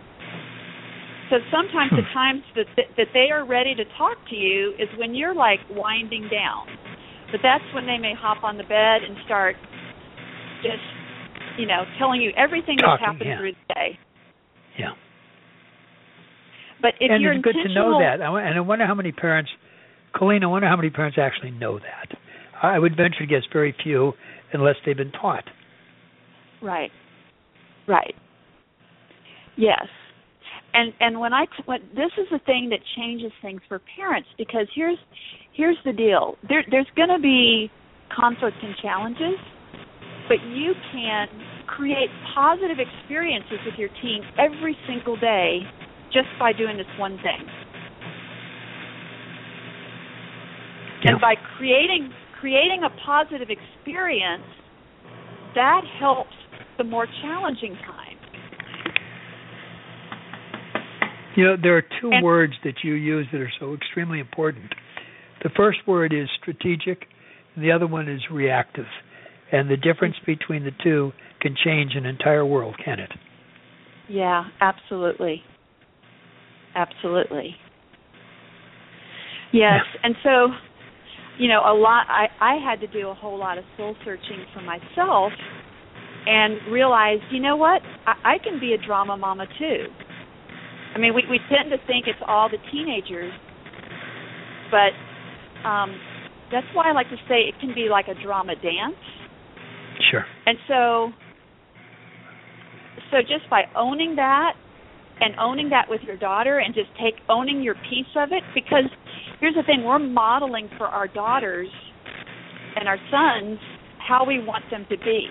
So sometimes the times that that they are ready to talk to you is when you're like winding down. But that's when they may hop on the bed and start just, you know, telling you everything that's Talking, happened yeah. through the day. Yeah. But if and you're it's good to know intentional, that. And I wonder how many parents, Colleen, I wonder how many parents actually know that. I would venture to guess very few, unless they've been taught. Right. Right. Yes. And and when I when, this is the thing that changes things for parents, because here's here's the deal. There there's going to be conflicts and challenges, but you can create positive experiences with your teen every single day just by doing this one thing. Yeah. And by creating creating a positive experience, that helps the more challenging time. You know, there are two and, words that you use that are so extremely important. The first word is strategic, and the other one is reactive. And the difference between the two can change an entire world, can it? Yeah, absolutely. Absolutely. Yes, yeah. And so, you know, a lot. I, I had to do a whole lot of soul searching for myself, and realized, you know what, I, I can be a drama mama too. I mean, we, we tend to think it's all the teenagers, but um, that's why I like to say it can be like a drama dance. Sure. And so, so just by owning that, and owning that with your daughter, and just take owning your piece of it, because here's the thing, we're modeling for our daughters and our sons how we want them to be.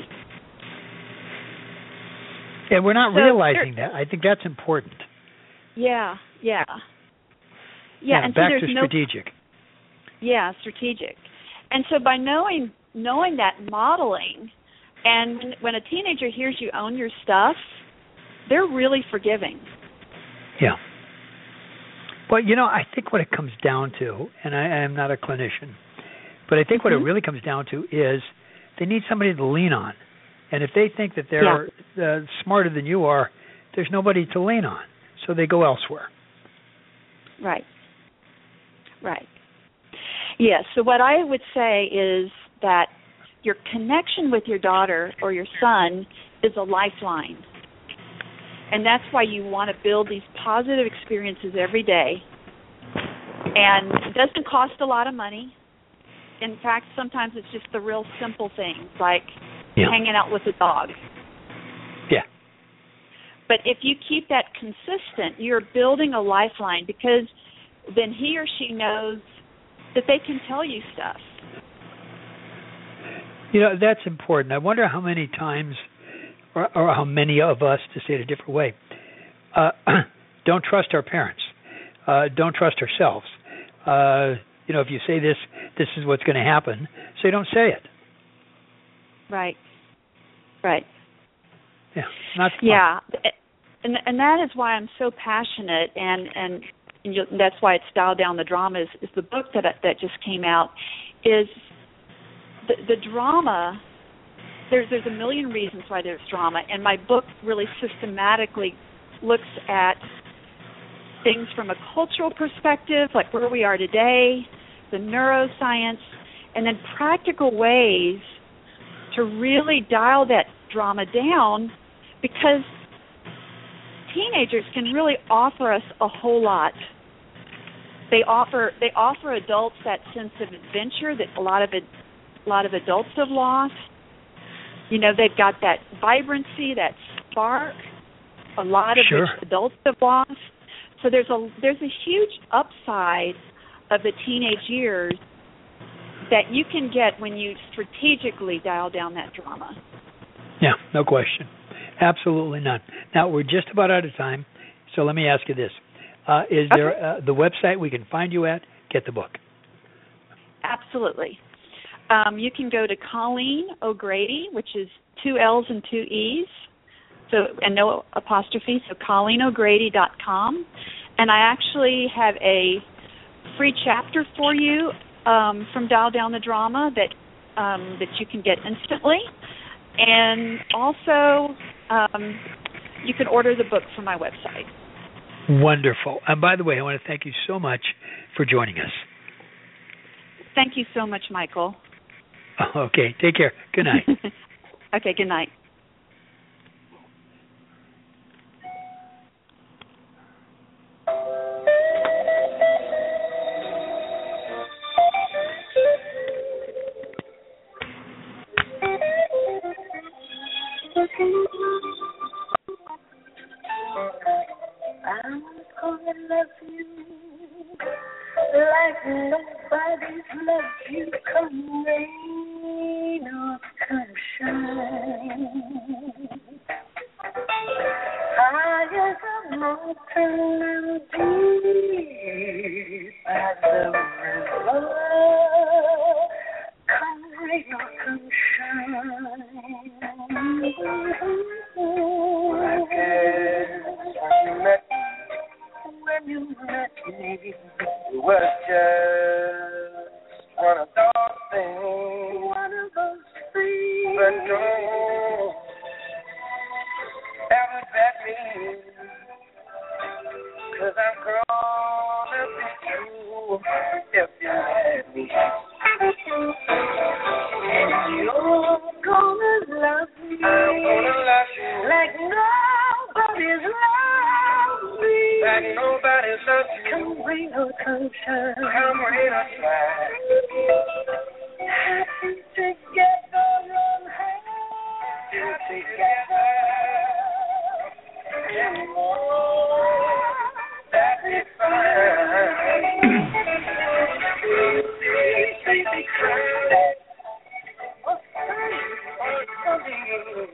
And we're not so realizing that. I think that's important. Yeah, yeah. yeah Yeah, and back so there's to strategic. No, yeah, strategic. And so by knowing knowing that modeling, and when, when a teenager hears you own your stuff, they're really forgiving. Yeah. Well, you know, I think what it comes down to, and I am not a clinician, but I think mm-hmm. what it really comes down to is they need somebody to lean on. And if they think that they're yeah. uh, smarter than you are, there's nobody to lean on. So they go elsewhere. Right. Right. Yes. So what I would say is that your connection with your daughter or your son is a lifeline. And that's why you want to build these positive experiences every day. And it doesn't cost a lot of money. In fact, sometimes it's just the real simple things like yeah. hanging out with the dog. Yeah. But if you keep that consistent, you're building a lifeline, because then he or she knows that they can tell you stuff. You know, that's important. I wonder how many times, or, or how many of us, to say it a different way, uh, don't trust our parents, uh, don't trust ourselves. Uh, you know, if you say this, this is what's going to happen, so you don't say it. Right. Right. Yeah. Not fun. Yeah. And and that is why I'm so passionate, and and, and you, that's why it's Dial Down the Drama is, is the book that that just came out. Is the, the drama, there's there's a million reasons why there's drama, and my book really systematically looks at things from a cultural perspective, like where we are today, the neuroscience, and then practical ways to really dial that drama down, because teenagers can really offer us a whole lot. They offer they offer adults that sense of adventure that a lot of it, a lot of adults have lost. You know, they've got that vibrancy, that spark, a lot of sure. which adults have lost. So there's a there's a huge upside of the teenage years that you can get when you strategically dial down that drama. Yeah, no question. Absolutely not. Now, we're just about out of time, so let me ask you this. Uh, is okay. there uh, the website we can find you at? Get the book. Absolutely. Um, you can go to Colleen O'Grady, which is two L's and two E's, so and no apostrophe, so colleen o'grady dot com. And I actually have a free chapter for you um, from Dial Down the Drama that um, that you can get instantly. And also, um, you can order the book from my website. Wonderful. And by the way, I want to thank you so much for joining us. Thank you so much, Michael. Okay, take care. Good night. Okay, good night. I'm gonna love you like nobody's loved you, come rain or come shine. High as a mountain and deep as a river, come rain or come shine. I guess I met when you met me, it was just one of those things, one of those things. But don't ever bet me, 'cause I'm gonna be true if you let me. And you're gonna love me, I'm gonna love you like nobody's loved me, like nobody's loved you. Come rain or come shine, come rain or shine. Happy together on high, happy together. And more, that is fine. Baby, cry. Oh, oh, oh,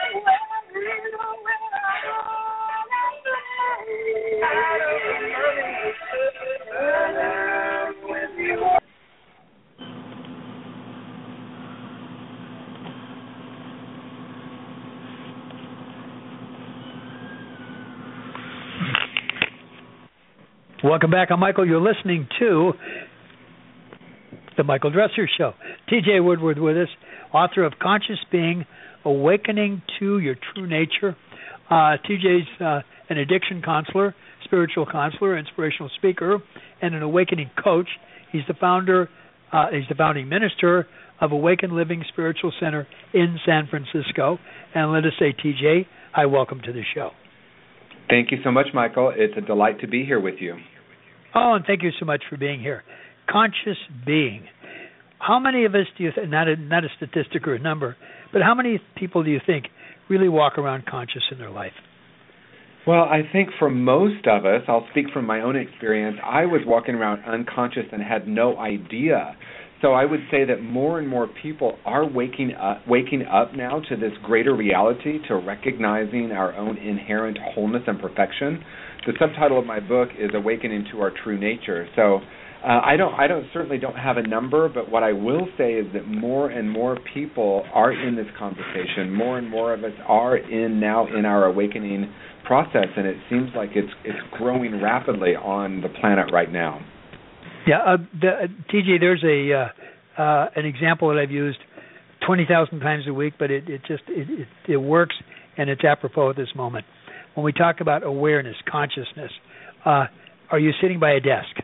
Welcome back. I'm Michael. You're listening to The Michael Dresser Show. T J Woodward with us, author of Conscious Being, Awakening to Your True Nature. Uh, T J's uh, an addiction counselor, spiritual counselor, inspirational speaker, and an awakening coach. He's the founder, uh, he's the founding minister of Awaken Living Spiritual Center in San Francisco. And let us say, T J, hi, welcome to the show. Thank you so much, Michael. It's a delight to be here with you. Oh, and thank you so much for being here. Conscious being. How many of us do you think, not a, not a statistic or a number, But how many people do you think really walk around conscious in their life? Well, I think for most of us, I'll speak from my own experience, I was walking around unconscious and had no idea. So I would say that more and more people are waking up, waking up now to this greater reality, to recognizing our own inherent wholeness and perfection. The subtitle of my book is Awakening to Our True Nature. So uh, I don't, I don't certainly don't have a number, but what I will say is that more and more people are in this conversation. More and more of us are in now in our awakening process, and it seems like it's it's growing rapidly on the planet right now. Yeah, uh, the, uh, T J, there's a uh, uh, an example that I've used twenty thousand times a week, but it, it just it, it, it works, and it's apropos at this moment. When we talk about awareness, consciousness, uh, are you sitting by a desk?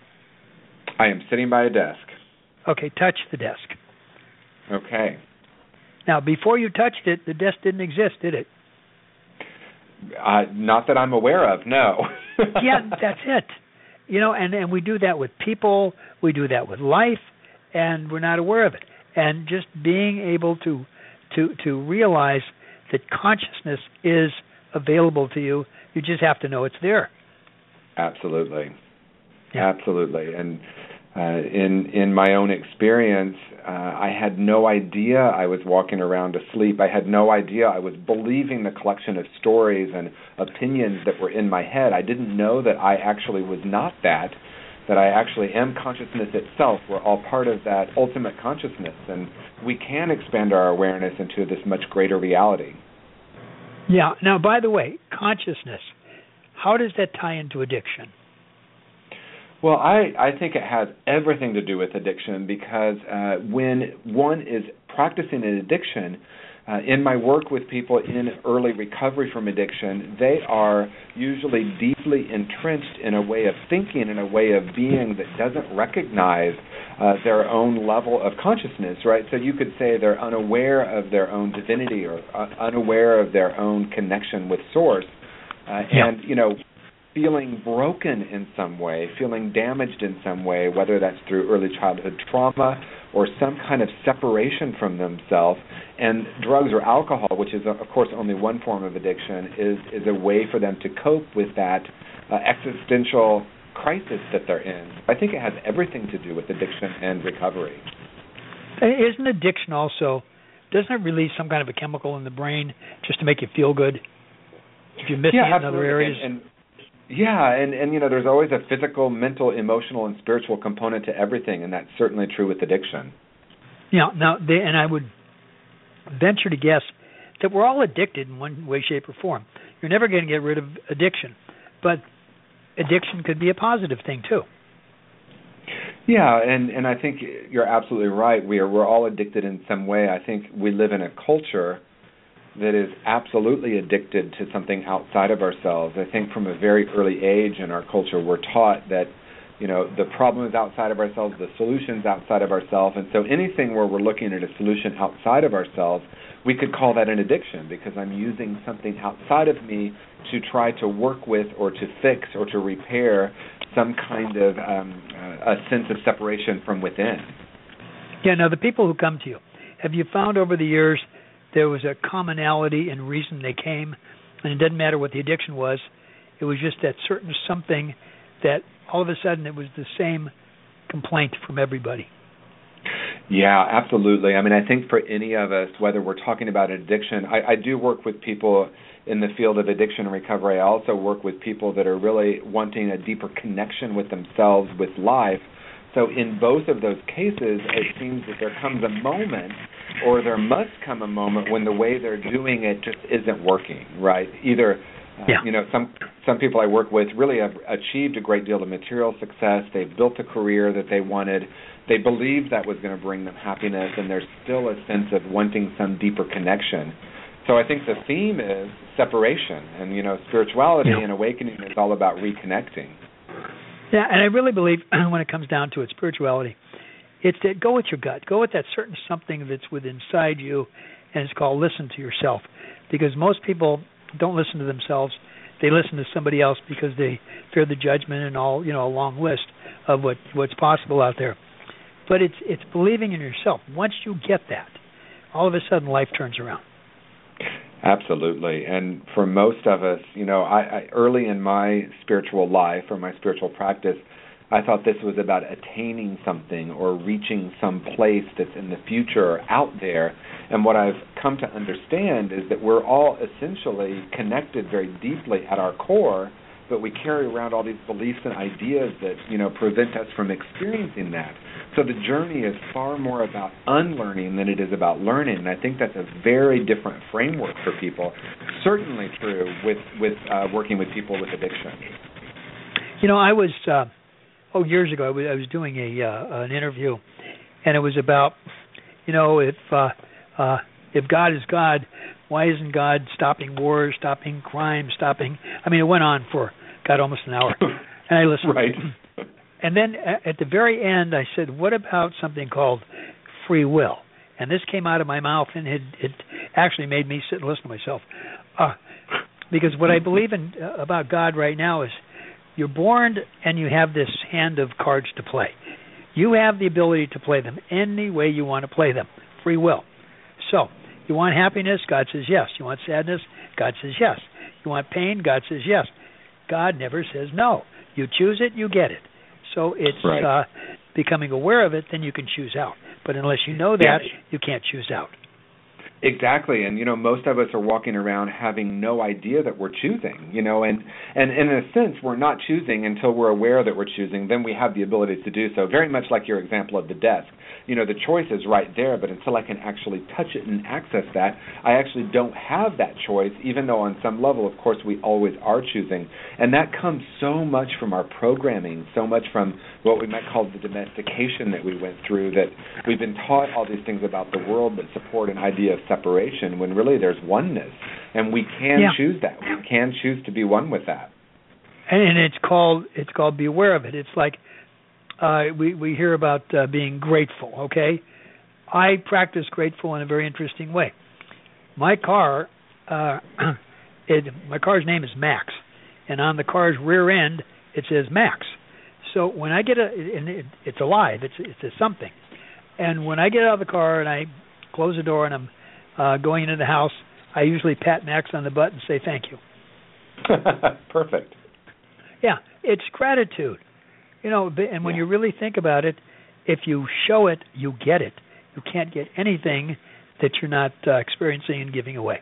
I am sitting by a desk. Okay, touch the desk. Okay. Now, before you touched it, the desk didn't exist, did it? Uh, not that I'm aware of, no. Yeah, that's it. You know, and, and we do that with people, we do that with life, and we're not aware of it. And just being able to to to realize that consciousness is available to you, you just have to know it's there. Absolutely. Yeah. Absolutely. And uh, in in my own experience, uh, I had no idea I was walking around asleep. I had no idea I was believing the collection of stories and opinions that were in my head. I didn't know that I actually was not that, that I actually am consciousness itself. We're all part of that ultimate consciousness, and we can expand our awareness into this much greater reality. Yeah. Now, by the way, consciousness, how does that tie into addiction? Well, I, I think it has everything to do with addiction because uh, when one is practicing an addiction, uh, in my work with people in early recovery from addiction, they are usually deeply entrenched in a way of thinking, in a way of being that doesn't recognize uh, their own level of consciousness, right? So you could say they're unaware of their own divinity or uh, unaware of their own connection with Source. Uh, yeah. And, you know, feeling broken in some way, feeling damaged in some way, whether that's through early childhood trauma or some kind of separation from themselves. And drugs or alcohol, which is, of course, only one form of addiction, is, is a way for them to cope with that uh, existential crisis that they're in. I think it has everything to do with addiction and recovery. Isn't addiction also, doesn't it release some kind of a chemical in the brain just to make you feel good? If you're missing yeah, it in other areas? And, and Yeah, and, and, you know, there's always a physical, mental, emotional, and spiritual component to everything, and that's certainly true with addiction. Yeah, now, they, and I would venture to guess that we're all addicted in one way, shape, or form. You're never going to get rid of addiction, but addiction could be a positive thing, too. Yeah, and, and I think you're absolutely right. We are, we're all addicted in some way. I think we live in a culture that is absolutely addicted to something outside of ourselves. I think from a very early age in our culture, we're taught that, you know, the problem is outside of ourselves, the solution's outside of ourselves, and so anything where we're looking at a solution outside of ourselves, we could call that an addiction because I'm using something outside of me to try to work with or to fix or to repair some kind of um, uh, a sense of separation from within. Yeah, now the people who come to you, have you found over the years there was a commonality in reason they came, and it didn't matter what the addiction was. It was just that certain something that all of a sudden it was the same complaint from everybody. Yeah, absolutely. I mean, I think for any of us, whether we're talking about addiction, I, I do work with people in the field of addiction and recovery. I also work with people that are really wanting a deeper connection with themselves, with life. So in both of those cases, it seems that there comes a moment, or there must come a moment, when the way they're doing it just isn't working, right? Either, uh, yeah. you know, some some people I work with really have achieved a great deal of material success. They've built a career that they wanted. They believed that was going to bring them happiness, and there's still a sense of wanting some deeper connection. So I think the theme is separation, and, you know, spirituality yeah. and awakening is all about reconnecting. Yeah, and I really believe when it comes down to it, spirituality, it's that go with your gut. Go with that certain something that's within inside you, and it's called listen to yourself. Because most people don't listen to themselves. They listen to somebody else because they fear the judgment and all, you know, a long list of what, what's possible out there. But it's it's believing in yourself. Once you get that, all of a sudden life turns around. Absolutely. And for most of us, you know, I, I early in my spiritual life or my spiritual practice, I thought this was about attaining something or reaching some place that's in the future or out there. And what I've come to understand is that we're all essentially connected very deeply at our core, but we carry around all these beliefs and ideas that, you know, prevent us from experiencing that. So the journey is far more about unlearning than it is about learning. And I think that's a very different framework for people. Certainly true with, with uh, working with people with addiction. You know, I was... Uh Oh, years ago, I was, I was doing a uh, an interview, and it was about, you know, if uh, uh, if God is God, why isn't God stopping wars, stopping crime, stopping? I mean, it went on for God almost an hour, and I listened. Right. And then at the very end, I said, "What about something called free will?" And this came out of my mouth, and it it actually made me sit and listen to myself, uh, because what I believe in uh, about God right now is, you're born and you have this hand of cards to play. You have the ability to play them any way you want to play them. Free will. So, you want happiness? God says yes. You want sadness? God says yes. You want pain? God says yes. God never says no. You choose it, you get it. So it's right. uh, becoming aware of it, then you can choose out. But unless you know that, yes. you can't choose out. Exactly, and you know, most of us are walking around having no idea that we're choosing, you know, and, and, and in a sense, we're not choosing until we're aware that we're choosing. Then we have the ability to do so. Very much like your example of the desk. You know, the choice is right there, but until I can actually touch it and access that, I actually don't have that choice, even though on some level, of course, we always are choosing. And that comes so much from our programming, so much from what we might call the domestication that we went through, that we've been taught all these things about the world that support an idea of separation when really there's oneness. And we can yeah. choose that. We can choose to be one with that. And it's called it's called be aware of it. It's like uh, we, we hear about uh, being grateful, okay? I practice grateful in a very interesting way. My car, uh, it, my car's name is Max, and on the car's rear end it says Max. So when I get a, and it, it's alive, it's it's a something. And when I get out of the car and I close the door and I'm uh, going into the house, I usually pat Max on the butt and say thank you. Perfect. Yeah, it's gratitude. You know, and when yeah. you really think about it, if you show it, you get it. You can't get anything that you're not uh, experiencing and giving away.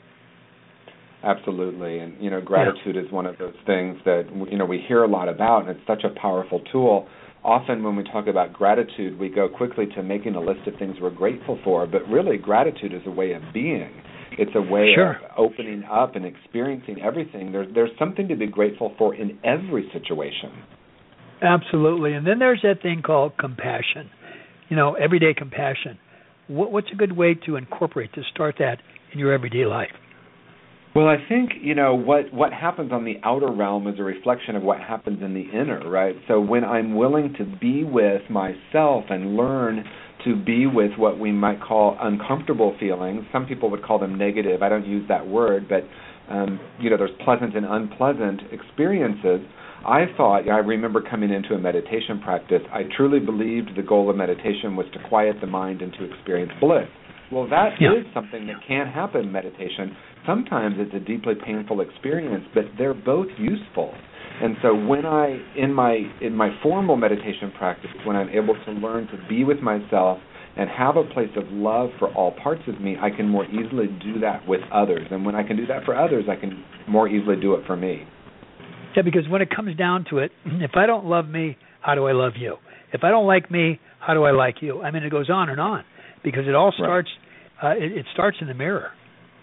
Absolutely, and you know, gratitude yeah. is one of those things that you know we hear a lot about, and it's such a powerful tool. Often when we talk about gratitude, we go quickly to making a list of things we're grateful for, but really gratitude is a way of being. It's a way sure. of opening up and experiencing everything. There's there's something to be grateful for in every situation. Absolutely, and then there's that thing called compassion. You know, everyday compassion. What, what's a good way to incorporate, to start that in your everyday life? Well, I think, you know, what, what happens on the outer realm is a reflection of what happens in the inner, right? So when I'm willing to be with myself and learn to be with what we might call uncomfortable feelings, some people would call them negative. I don't use that word, but, um, you know, there's pleasant and unpleasant experiences. I thought, I remember coming into a meditation practice, I truly believed the goal of meditation was to quiet the mind and to experience bliss. Well, that yeah. is something that can happen in meditation. Sometimes it's a deeply painful experience, but they're both useful. And so when I, in my in my formal meditation practice, when I'm able to learn to be with myself and have a place of love for all parts of me, I can more easily do that with others. And when I can do that for others, I can more easily do it for me. Yeah, because when it comes down to it, if I don't love me, how do I love you? If I don't like me, how do I like you? I mean, it goes on and on, because it all starts, right. uh, it, it starts in the mirror.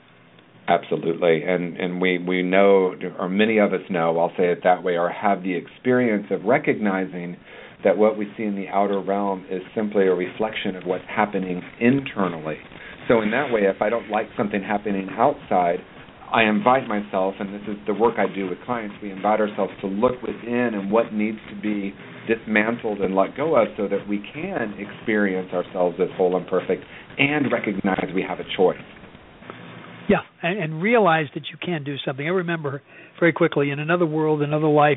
Absolutely, and and we, we know, or many of us know, I'll say it that way, or have the experience of recognizing that what we see in the outer realm is simply a reflection of what's happening internally. So in that way, if I don't like something happening outside, I invite myself, and this is the work I do with clients, we invite ourselves to look within and what needs to be dismantled and let go of so that we can experience ourselves as whole and perfect and recognize we have a choice. Yeah, and, and realize that you can do something. I remember very quickly, in another world, another life,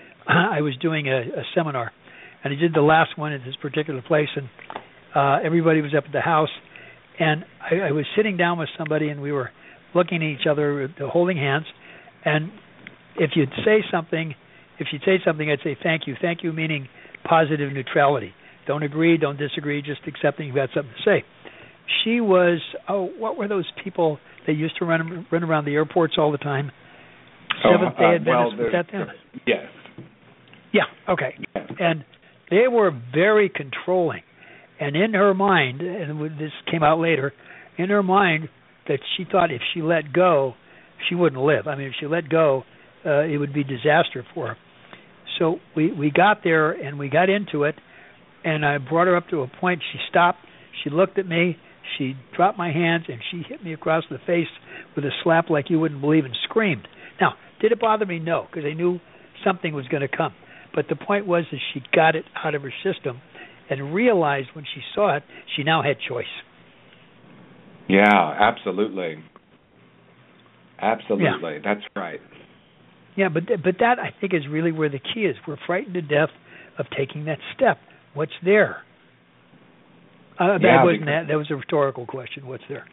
I was doing a, a seminar, and I did the last one at this particular place, and uh, everybody was up at the house, And I, I was sitting down with somebody, and we were looking at each other, holding hands. And if you'd say something, if you'd say something, I'd say thank you. Thank you meaning positive neutrality. Don't agree, don't disagree, just accepting you've got something to say. She was, oh, what were those people that used to run run around the airports all the time? Seventh Day oh, uh, Adventists, well, was that them? Yes. Yeah, okay. And they were very controlling. And in her mind, and this came out later, in her mind that she thought if she let go, she wouldn't live. I mean, if she let go, uh, it would be disaster for her. So we, we got there, and we got into it, and I brought her up to a point. She stopped. She looked at me. She dropped my hands, and she hit me across the face with a slap like you wouldn't believe and screamed. Now, did it bother me? No, because I knew something was going to come. But the point was that she got it out of her system and realized when she saw it, she now had choice. Yeah, absolutely. Absolutely. Yeah. That's right. Yeah, but but that, I think, is really where the key is. We're frightened to death of taking that step. What's there? Uh, that yeah, wasn't that. That was a rhetorical question. What's there?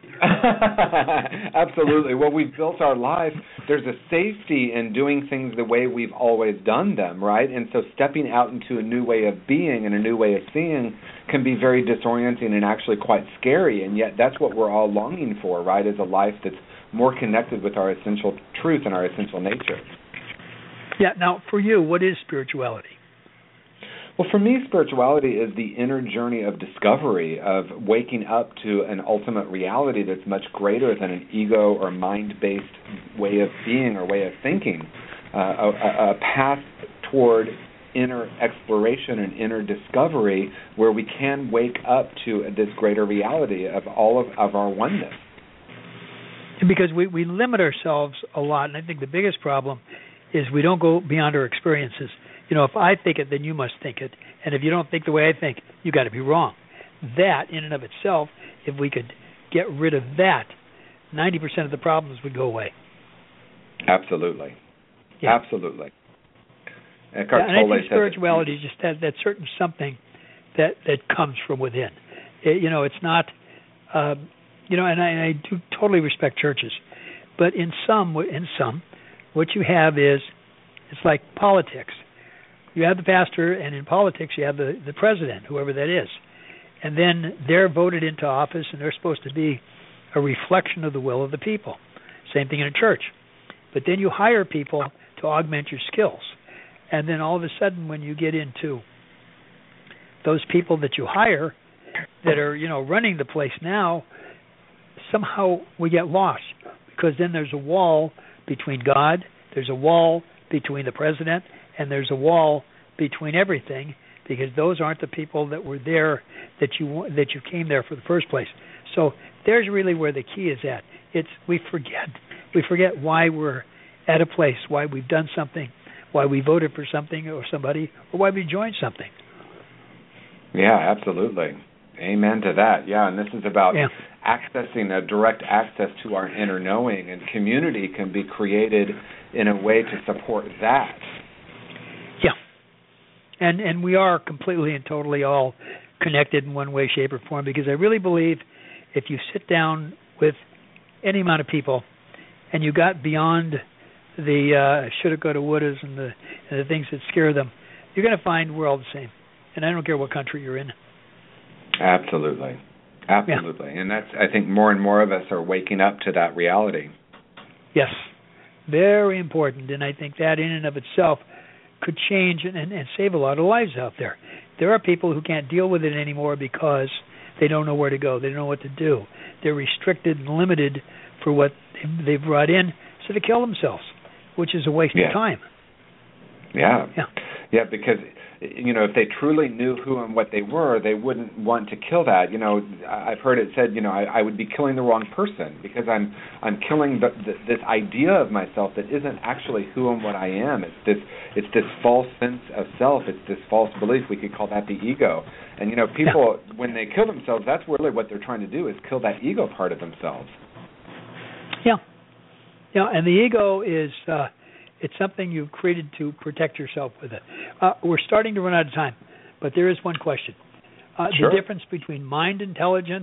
Absolutely. Well, we've built our life. There's a safety in doing things the way we've always done them, right? And so stepping out into a new way of being and a new way of seeing can be very disorienting and actually quite scary. And yet that's what we're all longing for, right, is a life that's more connected with our essential truth and our essential nature. Yeah. Now, for you, what is spirituality? Well, for me, spirituality is the inner journey of discovery, of waking up to an ultimate reality that's much greater than an ego or mind-based way of being or way of thinking, uh, a, a path toward inner exploration and inner discovery where we can wake up to this greater reality of all of, of our oneness. Because we, we limit ourselves a lot, and I think the biggest problem is we don't go beyond our experiences. You know, if I think it, then you must think it. And if you don't think the way I think, you got to be wrong. That, in and of itself, if we could get rid of that, ninety percent of the problems would go away. Absolutely. Yeah. Absolutely. And, yeah, and I think spirituality is just that, that certain something that, that comes from within. It, you know, it's not, uh, you know, and I, and I do totally respect churches. But in some, in some, what you have is, it's like politics. You have the pastor, and in politics you have the, the president, whoever that is. And then they're voted into office, and they're supposed to be a reflection of the will of the people. Same thing in a church. But then you hire people to augment your skills. And then all of a sudden when you get into those people that you hire that are, you know, running the place now, somehow we get lost. Because then there's a wall between God, there's a wall between the president, and there's a wall between everything, because those aren't the people that were there that you that you came there for the first place. So there's really where the key is at. It's we forget we forget why we're at a place, why we've done something, why we voted for something or somebody, or why we joined something. Yeah, absolutely. Amen to that. Yeah, and this is about yeah. accessing a direct access to our inner knowing, and community can be created in a way to support that. Yeah. And and we are completely and totally all connected in one way, shape, or form, because I really believe if you sit down with any amount of people and you got beyond the uh, shoulda, coulda, wouldas and the, and the things that scare them, you're going to find we're all the same. And I don't care what country you're in. Absolutely. Absolutely. Yeah. And that's, I think more and more of us are waking up to that reality. Yes. Very important. And I think that in and of itself could change and, and, and save a lot of lives out there. There are people who can't deal with it anymore because they don't know where to go. They don't know what to do. They're restricted and limited for what they've brought in, so they kill themselves, which is a waste yeah. of time. Yeah. Yeah. Yeah, because, you know, if they truly knew who and what they were, they wouldn't want to kill that. You know, I've heard it said, you know, I, I would be killing the wrong person because I'm I'm killing the, the, this idea of myself that isn't actually who and what I am. It's this it's this false sense of self. It's this false belief. We could call that the ego. And, you know, people, yeah. when they kill themselves, that's really what they're trying to do, is kill that ego part of themselves. Yeah. Yeah, and the ego is... Uh, It's something you've created to protect yourself with it. Uh, we're starting to run out of time, but there is one question. Uh, sure. The difference between mind intelligence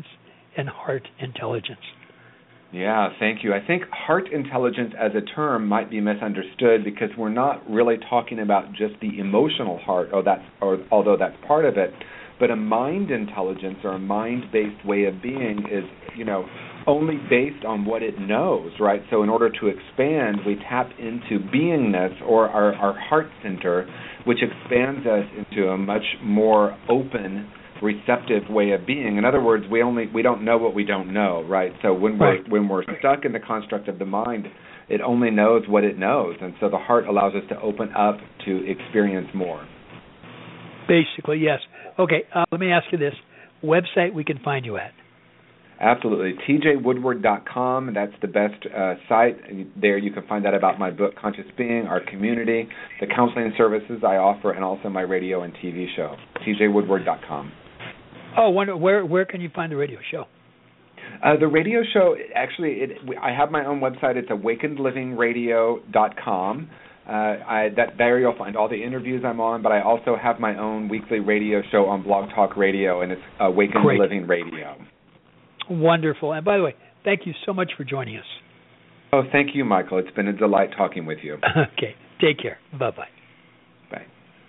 and heart intelligence? Yeah, thank you. I think heart intelligence as a term might be misunderstood because we're not really talking about just the emotional heart, or that's, or, although that's part of it, but a mind intelligence or a mind-based way of being is, you know, only based on what it knows, right? So in order to expand, we tap into beingness or our, our heart center, which expands us into a much more open, receptive way of being. In other words, we only we don't know what we don't know, right? So when we're right. when we're stuck in the construct of the mind, it only knows what it knows, and so the heart allows us to open up to experience more. Basically, yes. Okay, uh, let me ask you this: website we can find you at? Absolutely, T J Woodward dot com. That's the best uh, site. There you can find out about my book, Conscious Being, our community, the counseling services I offer, and also my radio and T V show. T J Woodward dot com. Oh, wonder, where where can you find the radio show? Uh, the radio show, actually, it, I have my own website. It's awakened living radio dot com. Uh, I, that there you'll find all the interviews I'm on, but I also have my own weekly radio show on Blog Talk Radio, and it's Awakened Great. Living Radio. Wonderful. And by the way, thank you so much for joining us. Oh, thank you, Michael. It's been a delight talking with you. Okay. Take care. Bye-bye. Bye.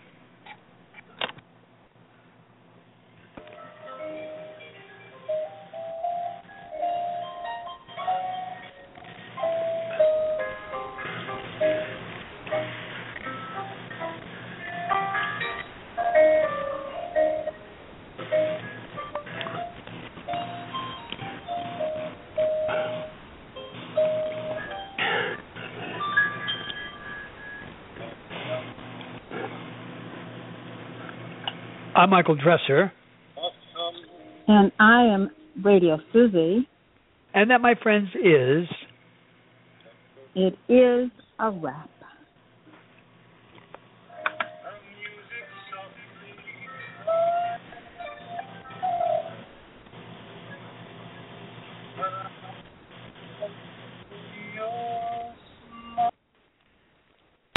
I'm Michael Dresser. And I am Radio Susie. And that, my friends, is... It is a wrap.